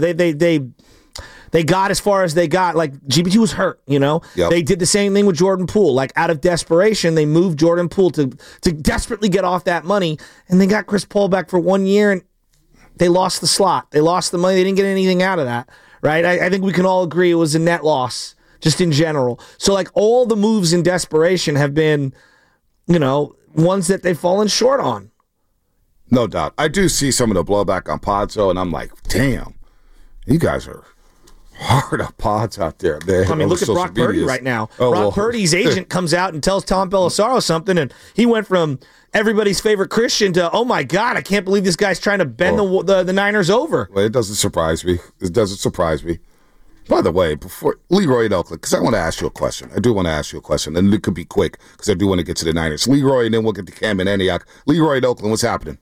they got as far as they got. Like, GP2 was hurt, Yep. They did the same thing with Jordan Poole. Like, out of desperation, they moved Jordan Poole to desperately get off that money, and they got Chris Paul back for 1 year, and they lost the slot. They lost the money. They didn't get anything out of that, right? I think we can all agree it was a net loss, just in general. So, all the moves in desperation have been, ones that they've fallen short on. No doubt. I do see some of the blowback on Pods, and I'm like, damn, you guys are hard up Pods out there. I mean, look at Brock Purdy right now. Brock Purdy's agent comes out and tells Tom Pelissaro something, and he went from everybody's favorite Christian to, oh my God, I can't believe this guy's trying to bend the Niners over. Well, it doesn't surprise me. By the way, before Leroy in Oakland, because I want to ask you a question. I do want to ask you a question, and it could be quick because I do want to get to the Niners. Leroy, and then we'll get to Cam and Antioch. Leroy in Oakland, what's happening?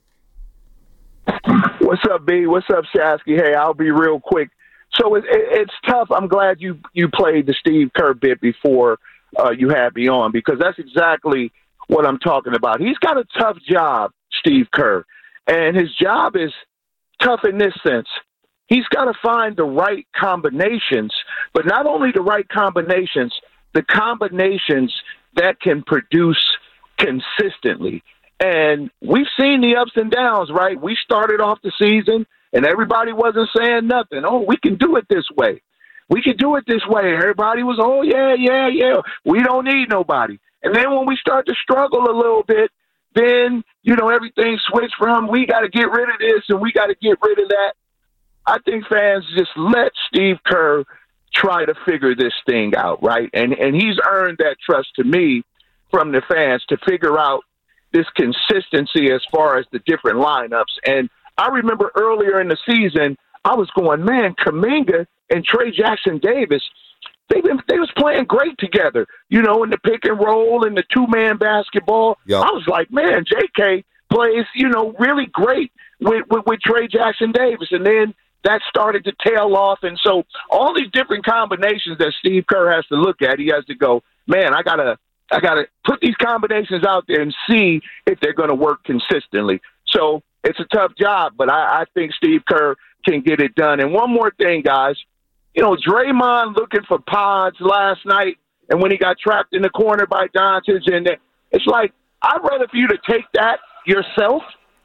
What's up, B? What's up, Shasky? Hey, I'll be real quick. So it's tough. I'm glad you played the Steve Kerr bit before you had me on, because that's exactly what I'm talking about. He's got a tough job, Steve Kerr, and his job is tough in this sense. He's got to find the right combinations, but not only the right combinations, the combinations that can produce consistently. And we've seen the ups and downs, right? We started off the season and everybody wasn't saying nothing. Oh, we can do it this way. We can do it this way. Everybody was, oh, yeah. We don't need nobody. And then when we start to struggle a little bit, then, everything switched from we got to get rid of this and we got to get rid of that. I think fans just let Steve Kerr try to figure this thing out, right? And he's earned that trust, to me, from the fans to figure out this consistency as far as the different lineups. And I remember earlier in the season, I was going, man, Kuminga and Trey Jackson-Davis, they was playing great together, in the pick and roll and the two-man basketball. Yep. I was like, man, JK plays, really great with Trey Jackson-Davis. And then that started to tail off. And so all these different combinations that Steve Kerr has to look at, he has to go, man, I gotta put these combinations out there and see if they're going to work consistently. So it's a tough job, but I think Steve Kerr can get it done. And one more thing, guys. Draymond looking for Pods last night, and when he got trapped in the corner by Doncic, and it's like, I'd rather for you to take that yourself,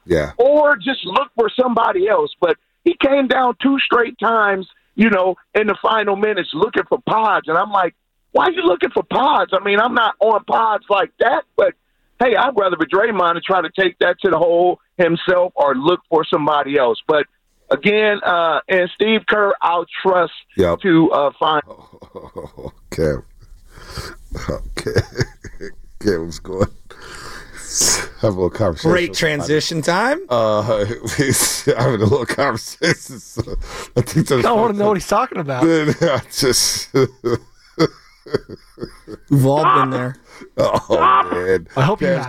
or just look for somebody else. But he came down 2 straight times, in the final minutes looking for Pods, and I'm like, why are you looking for Pods? I mean, I'm not on Pods like that, but hey, I'd rather for Draymond to try to take that to the hole himself or look for somebody else. But again, and Steve Kerr, I'll trust to find. Okay, what's going? Have a little conversation. Great transition time. Having a little conversation. So I think I want to know what he's talking about. We've all been there. Oh, man. I hope you have.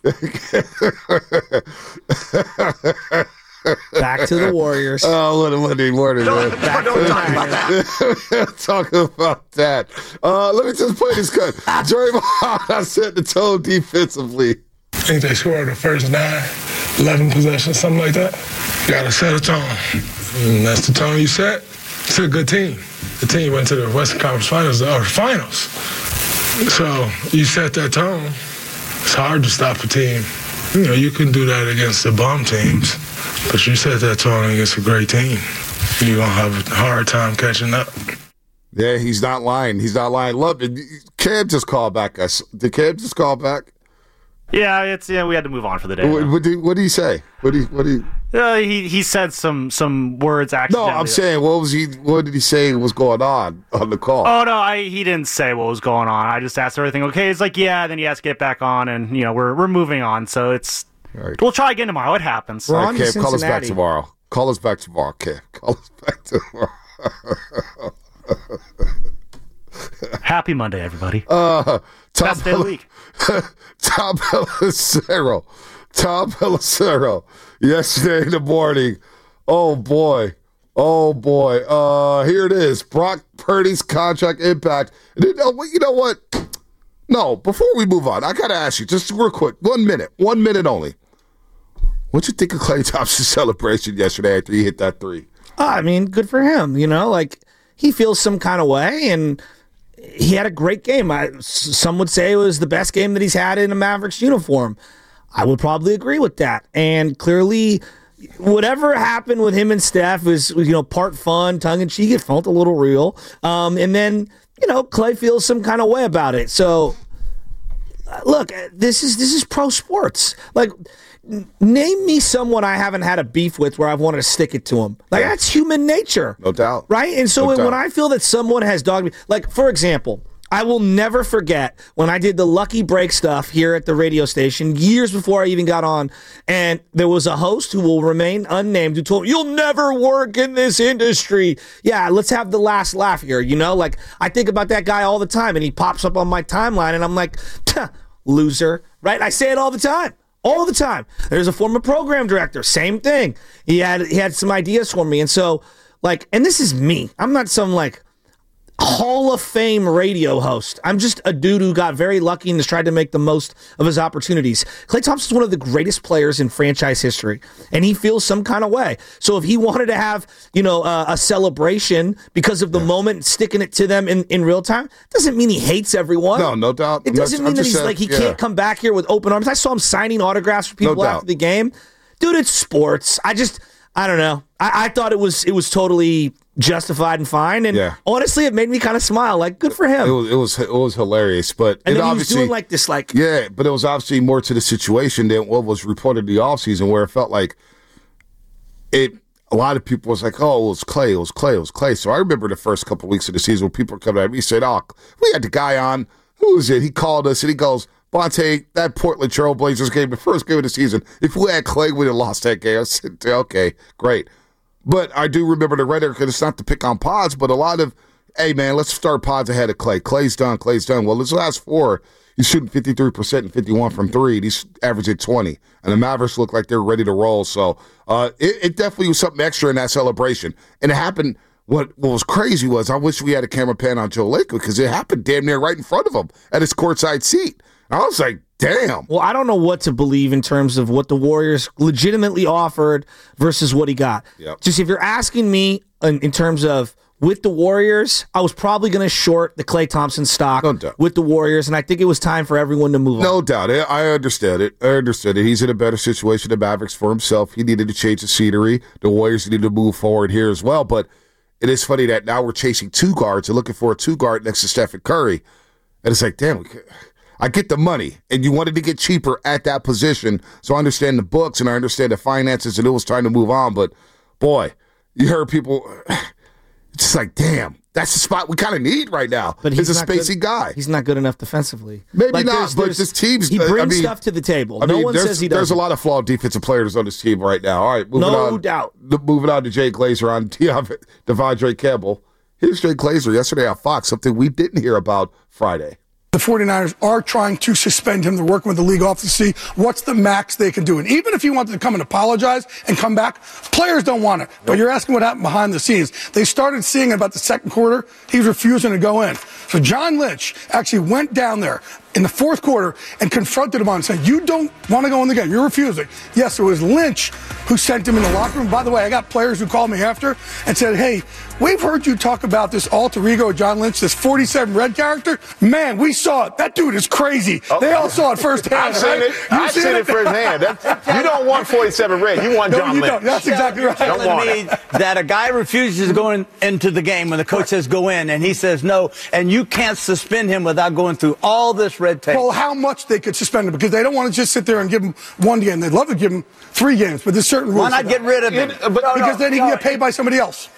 Back to the Warriors. Oh, what a Monday morning, man. Don't talk about that. Talk about that. Let me just play this cut. Draymond, I set the tone defensively. I think they scored the first 11 possessions, something like that. You got to set a tone. And that's the tone you set. It's a good team. The team went to the Western Conference Finals, or Finals. So you set that tone. It's hard to stop a team. You can do that against the bum teams, but you set that tone against a great team, you're going to have a hard time catching up. Yeah, he's not lying. He's not lying. Love it. Cam just called back us. Did Cam just call back? Yeah, we had to move on for the day. What did he say? He said some words accidentally. No, I'm saying what did he say was going on the call? Oh no, he didn't say what was going on. I just asked everything okay. He's like, yeah, then he has to get back on, and we're moving on. So it's we'll try again tomorrow. It happens. All right, Cam, call us back tomorrow. Call us back tomorrow, Cam. Call us back tomorrow. Happy Monday, everybody. Best day of the week. Tom Pelissero. Yesterday in the morning. Oh boy. Here it is. Brock Purdy's contract impact. You know what? No, before we move on, I gotta ask you just real quick. 1 minute only. What'd you think of Klay Thompson's celebration yesterday after he hit that three? I mean, good for him. He feels some kind of way, and he had a great game. Some would say it was the best game that he's had in a Mavericks uniform. I would probably agree with that. And clearly, whatever happened with him and Steph was, part fun, tongue-in-cheek. It felt a little real. And then, Klay feels some kind of way about it. So, look, this is pro sports. Like, name me someone I haven't had a beef with where I've wanted to stick it to him. Like, that's human nature. No doubt. Right? And so when I feel that someone has dogged me, like, for example, I will never forget when I did the Lucky Break stuff here at the radio station years before I even got on, and there was a host who will remain unnamed who told me, you'll never work in this industry. Yeah, let's have the last laugh here, Like, I think about that guy all the time, and he pops up on my timeline, and I'm like, loser, right? I say it all the time. All the time. There's a former program director, same thing. He had some ideas for me. And so, and this is me. I'm not some, Hall of Fame radio host. I'm just a dude who got very lucky and has tried to make the most of his opportunities. Klay Thompson's one of the greatest players in franchise history, and he feels some kind of way. So if he wanted to have, a celebration because of the moment, sticking it to them in real time, doesn't mean he hates everyone. No doubt. It doesn't mean that he's he can't come back here with open arms. I saw him signing autographs for people after the game. Dude, it's sports. I don't know. I thought it was totally justified and fine, and honestly, it made me kind of smile. Like, good for him. It was hilarious, but and it then obviously he was doing but it was obviously more to the situation than what was reported in the offseason, where it felt like a lot of people was like, oh, it was Klay. So I remember the first couple of weeks of the season when people were coming at me, said, oh, we had the guy on. Who was it? He called us and he goes, Bonte, that Portland Trail Blazers game, the first game of the season, if we had Klay, we'd have lost that game. I said, okay, great. But I do remember the rhetoric, because it's not to pick on Pods, but a lot of, hey, man, let's start Pods ahead of Klay. Klay's done. Well, his last four, he's shooting 53% and 51 from three. He's averaging 20. And the Mavericks look like they're ready to roll. So it definitely was something extra in that celebration. And it happened, what was crazy was I wish we had a camera pan on Joe Lacob, because it happened damn near right in front of him at his courtside seat. I was like, damn. Well, I don't know what to believe in terms of what the Warriors legitimately offered versus what he got. Yep. Just if you're asking me in terms of with the Warriors, I was probably going to short the Klay Thompson stock with the Warriors, and I think it was time for everyone to move on. No doubt. I understood it. He's in a better situation than Mavericks for himself. He needed to change the scenery. The Warriors needed to move forward here as well. But it is funny that now we're chasing two guards and looking for a two guard next to Stephen Curry. And it's like, damn, I get the money, and you wanted to get cheaper at that position, so I understand the books and I understand the finances, and it was time to move on. But, boy, you heard people, it's just like, damn, that's the spot we kind of need right now. But he's a spacey guy. He's not good enough defensively. Maybe not, but this team's... He brings stuff to the table. No one says he doesn't. There's a lot of flawed defensive players on this team right now. All right, moving on. No doubt. Moving on to Jay Glazer on Devondre Campbell. Here's Jay Glazer yesterday on Fox, something we didn't hear about Friday. The 49ers are trying to suspend him. They're working with the league office to see what's the max they can do. And even if he wanted to come and apologize and come back, players don't want it. But you're asking what happened behind the scenes. They started seeing about the second quarter, he was refusing to go in. So John Lynch actually went down there in the fourth quarter and confronted him on and said, you don't want to go in the game. You're refusing. Yes, it was Lynch who sent him in the locker room. By the way, I got players who called me after and said, hey, we've heard you talk about this alter ego of John Lynch, this 47 Red character. Man, we saw it. That dude is crazy. They all saw it firsthand. I've seen it. I've seen it firsthand. You don't want 47 Red. You want John Lynch. That's exactly right. Don't want me that a guy refuses to go into the game when the coach says go in, and he says no, and you can't suspend him without going through all this red tape. Well, how much they could suspend him, because they don't want to just sit there and give him one game. They'd love to give him 3 games, but there's certain rules. Why not get rid of him? Because then he can get paid by somebody else.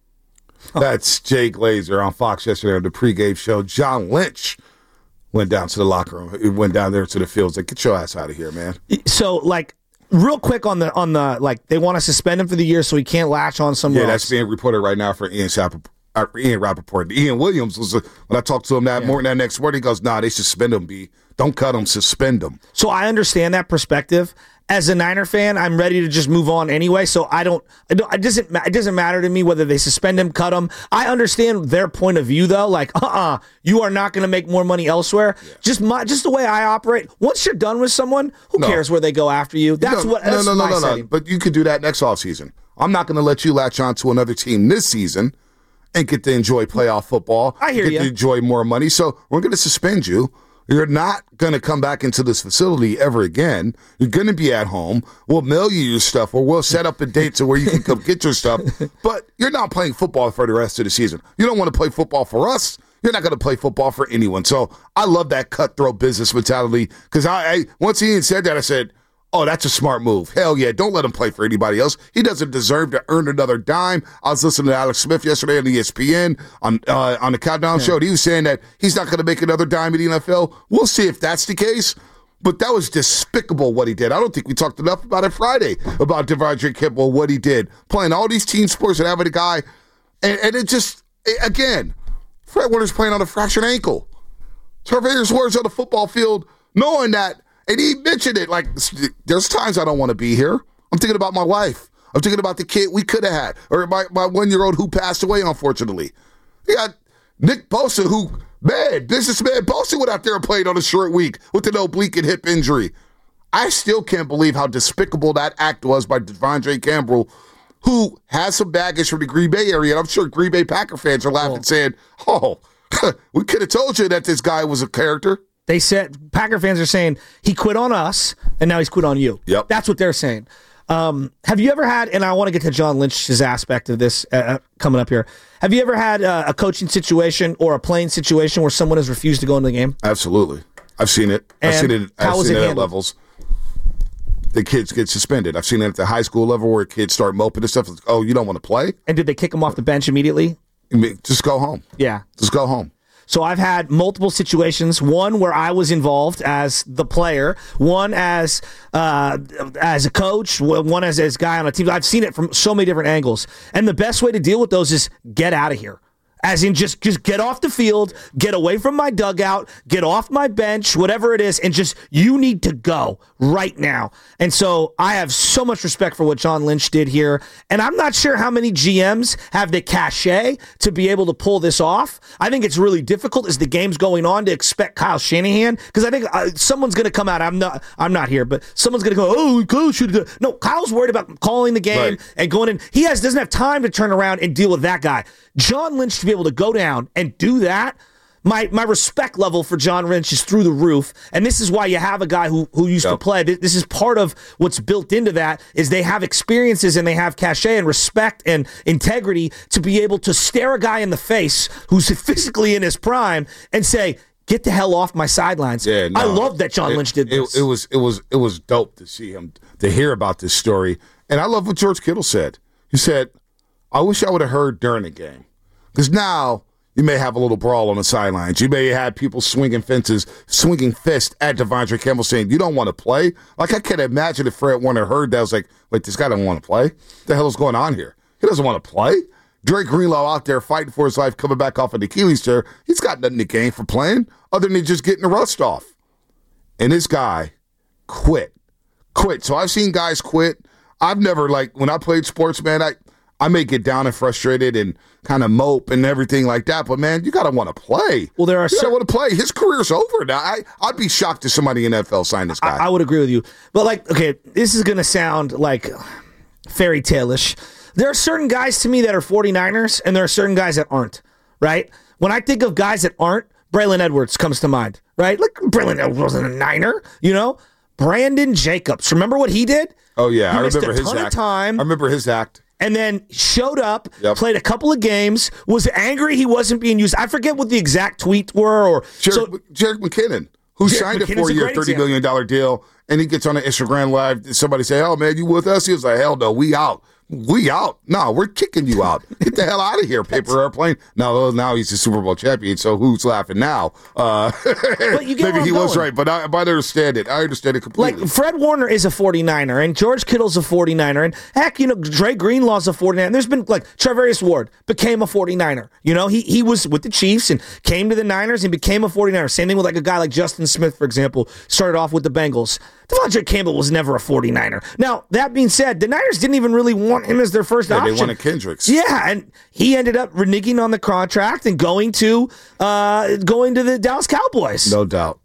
That's Jay Glazer on Fox yesterday on the pregame show. John Lynch went down to the locker room. He went down there to the fields. Like, get your ass out of here, man. So, like, real quick on the like, they want to suspend him for the year so he can't latch on somewhere else. That's being reported right now for Ian Rappaport. Ian Williams was when I talked to him that next morning, he goes, "Nah, they suspend him. Don't cut him, suspend him." So I understand that perspective. As a Niner fan, I'm ready to just move on anyway. So it doesn't matter to me whether they suspend him, cut him. I understand their point of view though. Like, you are not going to make more money elsewhere. Yeah. Just the way I operate. Once you're done with someone, who cares where they go after you? That's no. But you could do that next offseason. I'm not going to let you latch on to another team this season and get to enjoy playoff football. I hear you. Get to enjoy more money. So we're going to suspend you. You're not going to come back into this facility ever again. You're going to be at home. We'll mail you your stuff, or we'll set up a date to where you can come get your stuff. But you're not playing football for the rest of the season. You don't want to play football for us. You're not going to play football for anyone. So I love that cutthroat business mentality, because I once Ian said that, I said, oh, that's a smart move. Hell yeah, don't let him play for anybody else. He doesn't deserve to earn another dime. I was listening to Alex Smith yesterday on ESPN on the Countdown Show, and he was saying that he's not going to make another dime in the NFL. We'll see if that's the case. But that was despicable what he did. I don't think we talked enough about it Friday, about Devondre Campbell, what he did. Playing all these team sports and having a guy, and it just, again, Fred Warner's playing on a fractured ankle. Tarvarius Ward's on the football field knowing that. And he mentioned it, like, there's times I don't want to be here. I'm thinking about my wife. I'm thinking about the kid we could have had, or my 1-year-old who passed away, unfortunately. You got Nick Bosa, who, businessman Bosa went out there and played on a short week with an oblique and hip injury. I still can't believe how despicable that act was by Devondre Campbell, who has some baggage from the Green Bay area. And I'm sure Green Bay Packer fans are laughing, saying, we could have told you that this guy was a character. They said, Packer fans are saying, he quit on us, and now he's quit on you. Yep. That's what they're saying. Have you ever had, and I want to get to John Lynch's aspect of this coming up here, have you ever had a coaching situation or a playing situation where someone has refused to go into the game? Absolutely. I've seen it. I've seen it at levels. The kids get suspended. I've seen it at the high school level where kids start moping and stuff. Oh, you don't want to play? And did they kick them off the bench immediately? Just go home. Yeah. Just go home. So I've had multiple situations, one where I was involved as the player, one as a coach, one as a guy on a team. I've seen it from so many different angles. And the best way to deal with those is get out of here. As in just get off the field, get away from my dugout, get off my bench, whatever it is, and just, you need to go right now. And so I have so much respect for what John Lynch did here, and I'm not sure how many GMs have the cachet to be able to pull this off. I think it's really difficult as the game's going on to expect Kyle Shanahan, because I think someone's going to come out, I'm not here, but someone's going to go, oh, Kyle should have done. No, Kyle's worried about calling the game and going in. He doesn't have time to turn around and deal with that guy. John Lynch to be able to go down and do that, my respect level for John Lynch is through the roof. And this is why you have a guy who used to play. This is part of what's built into that, is they have experiences and they have cachet and respect and integrity to be able to stare a guy in the face who's physically in his prime and say, get the hell off my sidelines. Yeah, no, I love that John Lynch did this. It was dope to see him, to hear about this story. And I love what George Kittle said. He said, I wish I would have heard during the game. Because now you may have a little brawl on the sidelines. You may have people swinging fists at Devondre Campbell saying, you don't want to play? Like, I can't imagine if Fred Warner heard that. I was like, wait, this guy doesn't want to play? What the hell is going on here? He doesn't want to play? Drake Greenlaw out there fighting for his life, coming back off an Achilles tear. He's got nothing to gain for playing other than just getting the rust off. And this guy quit. So I've seen guys quit. I've never, when I played sports, man, I may get down and frustrated and kind of mope and everything like that, but man, you got to want to play. Well, there are you got to want to play. His career's over now. I'd be shocked if somebody in the NFL signed this guy. I would agree with you. But, like, okay, this is going to sound like fairy tale-ish. There are certain guys to me that are 49ers, and there are certain guys that aren't, right? When I think of guys that aren't, Braylon Edwards comes to mind, right? Like, Braylon Edwards wasn't a Niner, you know? Brandon Jacobs. Remember what he did? Oh, yeah. He I missed remember a his ton act. of time. I remember his act. And then showed up, played a couple of games, was angry he wasn't being used. I forget what the exact tweets were. Or Jerick McKinnon, who signed a 4-year, $30 million deal, and he gets on an Instagram Live. Somebody say, oh, man, you with us? He was like, hell no, we out. We out. No, we're kicking you out. Get the hell out of here, paper airplane. Now he's the Super Bowl champion, so who's laughing now? But you get maybe where he I'm was going. right, but I understand it. I understand it completely. Like, Fred Warner is a 49er, and George Kittle's a 49er, and heck, you know, Dre Greenlaw's a 49er. There's been, like, Charvarius Ward became a 49er. You know, he was with the Chiefs and came to the Niners and became a 49er. Same thing with, like, a guy like Justin Smith, for example, started off with the Bengals. Devondre Campbell was never a 49er. Now, that being said, the Niners didn't even really want him as their first option. They wanted Kendricks. Yeah, and he ended up reneging on the contract and going to the Dallas Cowboys. No doubt.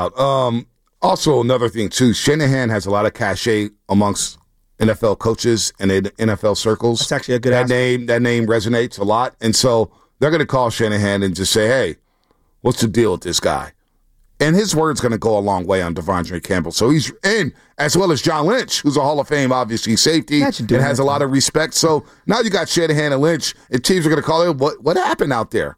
Also, another thing, too, Shanahan has a lot of cachet amongst NFL coaches and in NFL circles. That's actually a good That name resonates a lot. And so they're going to call Shanahan and just say, hey, what's the deal with this guy? And his word's going to go a long way on Devondre Campbell. So he's in, as well as John Lynch, who's a Hall of Fame, obviously, safety, and has a lot of respect. So now you got Shanahan and Lynch, and teams are going to call him, what happened out there?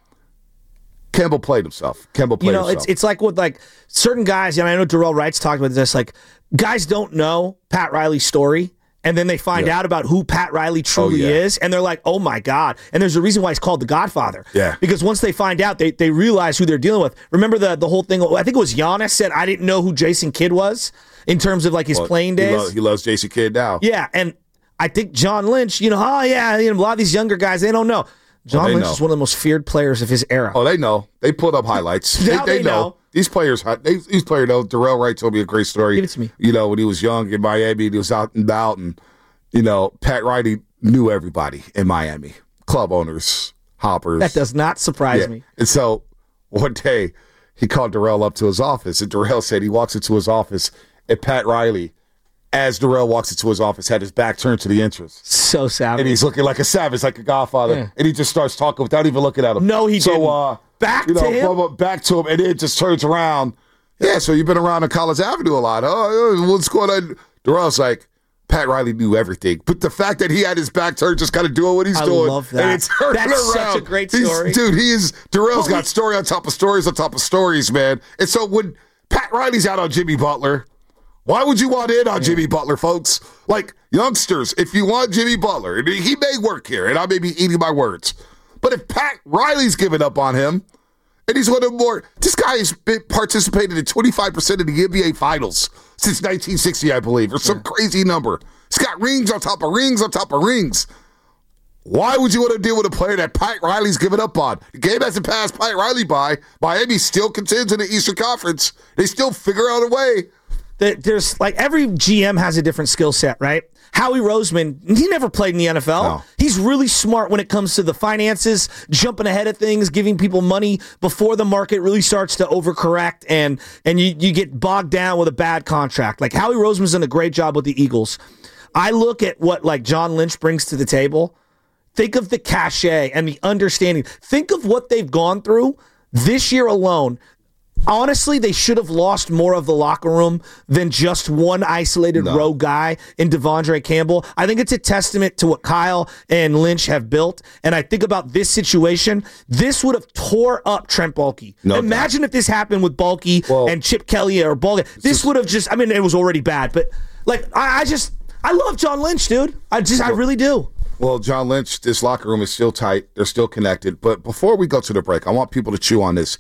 Campbell played himself. It's like with like certain guys, and I know Darrell Wright's talked about this, like guys don't know Pat Riley's story. And then they find out about who Pat Riley truly is, and they're like, oh, my God. And there's a reason why he's called the Godfather. Yeah. Because once they find out, they realize who they're dealing with. Remember the whole thing, I think it was Giannis said, I didn't know who Jason Kidd was in terms of like his playing days. He loves Jason Kidd now. Yeah, and I think John Lynch, a lot of these younger guys, they don't know. John Lynch is one of the most feared players of his era. Oh, they know. They put up highlights. they know. These players know. Darrell Wright told me a great story. Give it to me. When he was young in Miami, he was out and about, and Pat Riley knew everybody in Miami, club owners, hoppers. That does not surprise me. And so one day he called Darrell up to his office, and Darrell said he walks into his office, and Pat Riley, as Darrell walks into his office, had his back turned to the entrance. So savage. And he's looking like a savage, like a Godfather. Yeah. And he just starts talking without even looking at him. No, he didn't. Back to him, and it just turns around. Yeah, so you've been around on College Avenue a lot. Oh, what's going on? Darrell's like, Pat Riley knew everything. But the fact that he had his back turned, just kind of doing what he's doing. I love that. And it's turning That's around. such a great story. Darrell's got story on top of stories on top of stories, man. And so when Pat Riley's out on Jimmy Butler, why would you want in on Jimmy Butler, folks? Like, youngsters, if you want Jimmy Butler, and he may work here, and I may be eating my words, but if Pat Riley's giving up on him, and he's one of the more, this guy has participated in 25% of the NBA Finals since 1960, I believe, or some crazy number. He's got rings on top of rings on top of rings. Why would you want to deal with a player that Pat Riley's given up on? The game hasn't passed Pat Riley by. Miami still contends in the Eastern Conference. They still figure out a way. There's like every GM has a different skill set, right? Howie Roseman, he never played in the NFL. No. He's really smart when it comes to the finances, jumping ahead of things, giving people money before the market really starts to overcorrect and you get bogged down with a bad contract. Like Howie Roseman's done a great job with the Eagles. I look at what like John Lynch brings to the table. Think of the cachet and the understanding. Think of what they've gone through this year alone. Honestly, they should have lost more of the locker room than just one isolated rogue guy in Devondre Campbell. I think it's a testament to what Kyle and Lynch have built. And I think about this situation, this would have tore up Trent Baalke. Imagine if this happened with Baalke and Chip Kelly or Baalke. This would have just, it was already bad. But, like, I love John Lynch, dude. I really do. Well, John Lynch, this locker room is still tight. They're still connected. But before we go to the break, I want people to chew on this.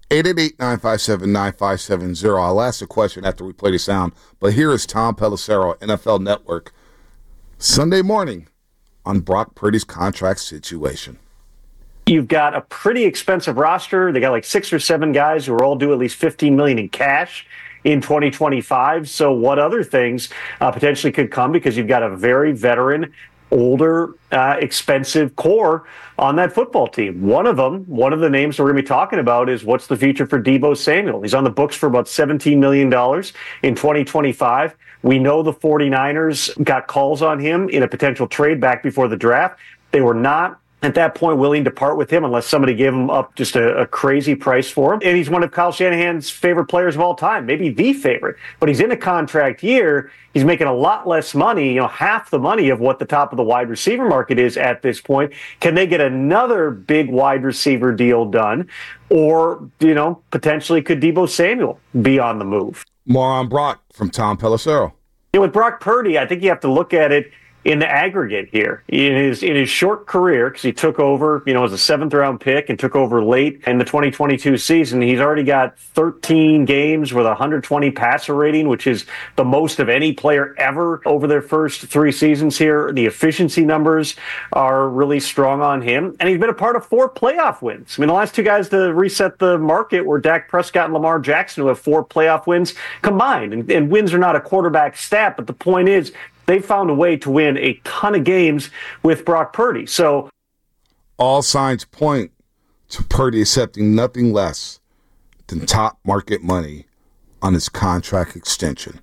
888-957-9570. I'll ask a question after we play the sound. But here is Tom Pelissero, NFL Network, Sunday morning on Brock Purdy's contract situation. You've got a pretty expensive roster. They got like 6 or 7 guys who are all due at least $15 million in cash in 2025. So what other things potentially could come? Because you've got a very veteran older, expensive core on that football team. One of the names we're going to be talking about is what's the future for Deebo Samuel. He's on the books for about $17 million in 2025. We know the 49ers got calls on him in a potential trade back before the draft. They were not at that point willing to part with him unless somebody gave him up just a crazy price for him. And he's one of Kyle Shanahan's favorite players of all time, maybe the favorite. But he's in a contract year. He's making a lot less money, half the money of what the top of the wide receiver market is at this point. Can they get another big wide receiver deal done? Or, potentially could Deebo Samuel be on the move? More on Brock from Tom Pelissero. With Brock Purdy, I think you have to look at it in the aggregate here. In his short career, because he took over, as a 7th-round pick and took over late in the 2022 season, he's already got 13 games with 120 passer rating, which is the most of any player ever over their first 3 seasons here. The efficiency numbers are really strong on him, and he's been a part of 4 playoff wins. The last 2 guys to reset the market were Dak Prescott and Lamar Jackson, who have 4 playoff wins combined. And wins are not a quarterback stat, but the point is, they found a way to win a ton of games with Brock Purdy. So, all signs point to Purdy accepting nothing less than top market money on his contract extension.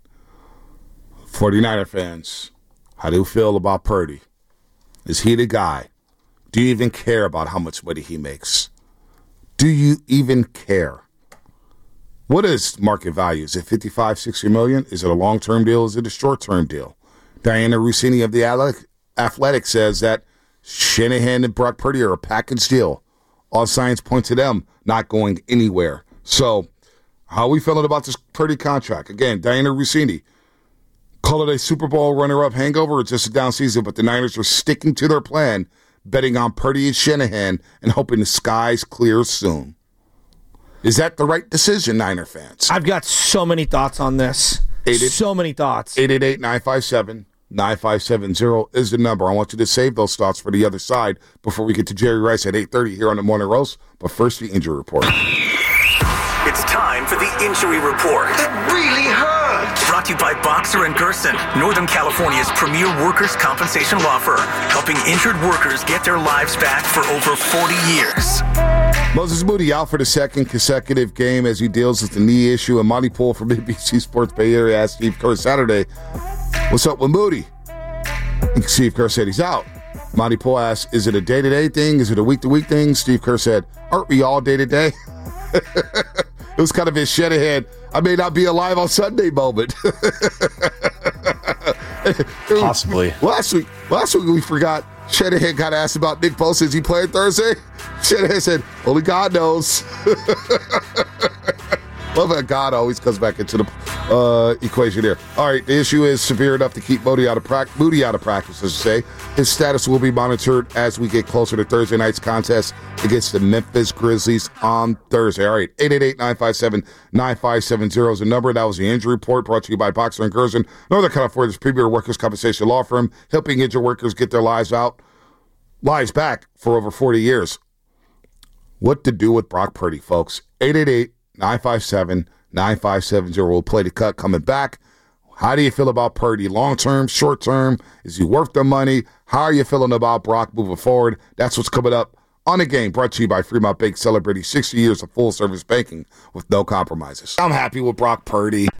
49er fans, how do you feel about Purdy? Is he the guy? Do you even care about how much money he makes? Do you even care? What is market value? Is it $55, $60 million? Is it a long-term deal? Is it a short-term deal? Diana Rossini of The Athletic says that Shanahan and Brock Purdy are a package deal. All signs point to them not going anywhere. So, how are we feeling about this Purdy contract? Again, Diana Rossini, call it a Super Bowl runner-up hangover or just a down season, but the Niners are sticking to their plan, betting on Purdy and Shanahan and hoping the skies clear soon. Is that the right decision, Niner fans? I've got so many thoughts on this. So many thoughts. 888-957-9570 is the number. I want you to save those thoughts for the other side before we get to Jerry Rice at 8:30 here on the Morning Roast. But first, the injury report. It's time for the injury report. It really hurts. Brought to you by Boxer & Gerson, Northern California's premier workers' compensation law firm, helping injured workers get their lives back for over 40 years. Moses Moody out for the second consecutive game as he deals with the knee issue. And Monty Poole from ABC Sports Bay Area asked Steve Kerr Saturday, what's up with Moody? And Steve Kerr said he's out. Monty Poole asked, is it a day-to-day thing? Is it a week-to-week thing? Steve Kerr said, aren't we all day-to-day? It was kind of his Shanahan, I may not be alive on Sunday moment. Possibly. Last week we forgot Shanahan got asked about Nick Bosa. Is he playing Thursday? Shanahan said, only God knows. Love that God always comes back into the equation here. All right, the issue is severe enough to keep Moody out of practice, as I say. His status will be monitored as we get closer to Thursday night's contest against the Memphis Grizzlies on Thursday. All right, 888-957-9570 is the number. That was the injury report brought to you by Boxer & Gerson, Northern California's premier workers' compensation law firm, helping injured workers get their lives back for over 40 years. What to do with Brock Purdy, folks? 888-957-9570. We'll play the cut coming back. How do you feel about Purdy? Long-term, short-term? Is he worth the money? How are you feeling about Brock moving forward? That's what's coming up on The Game, brought to you by Fremont Bank, celebrating 60 years of full-service banking with no compromises. I'm happy with Brock Purdy.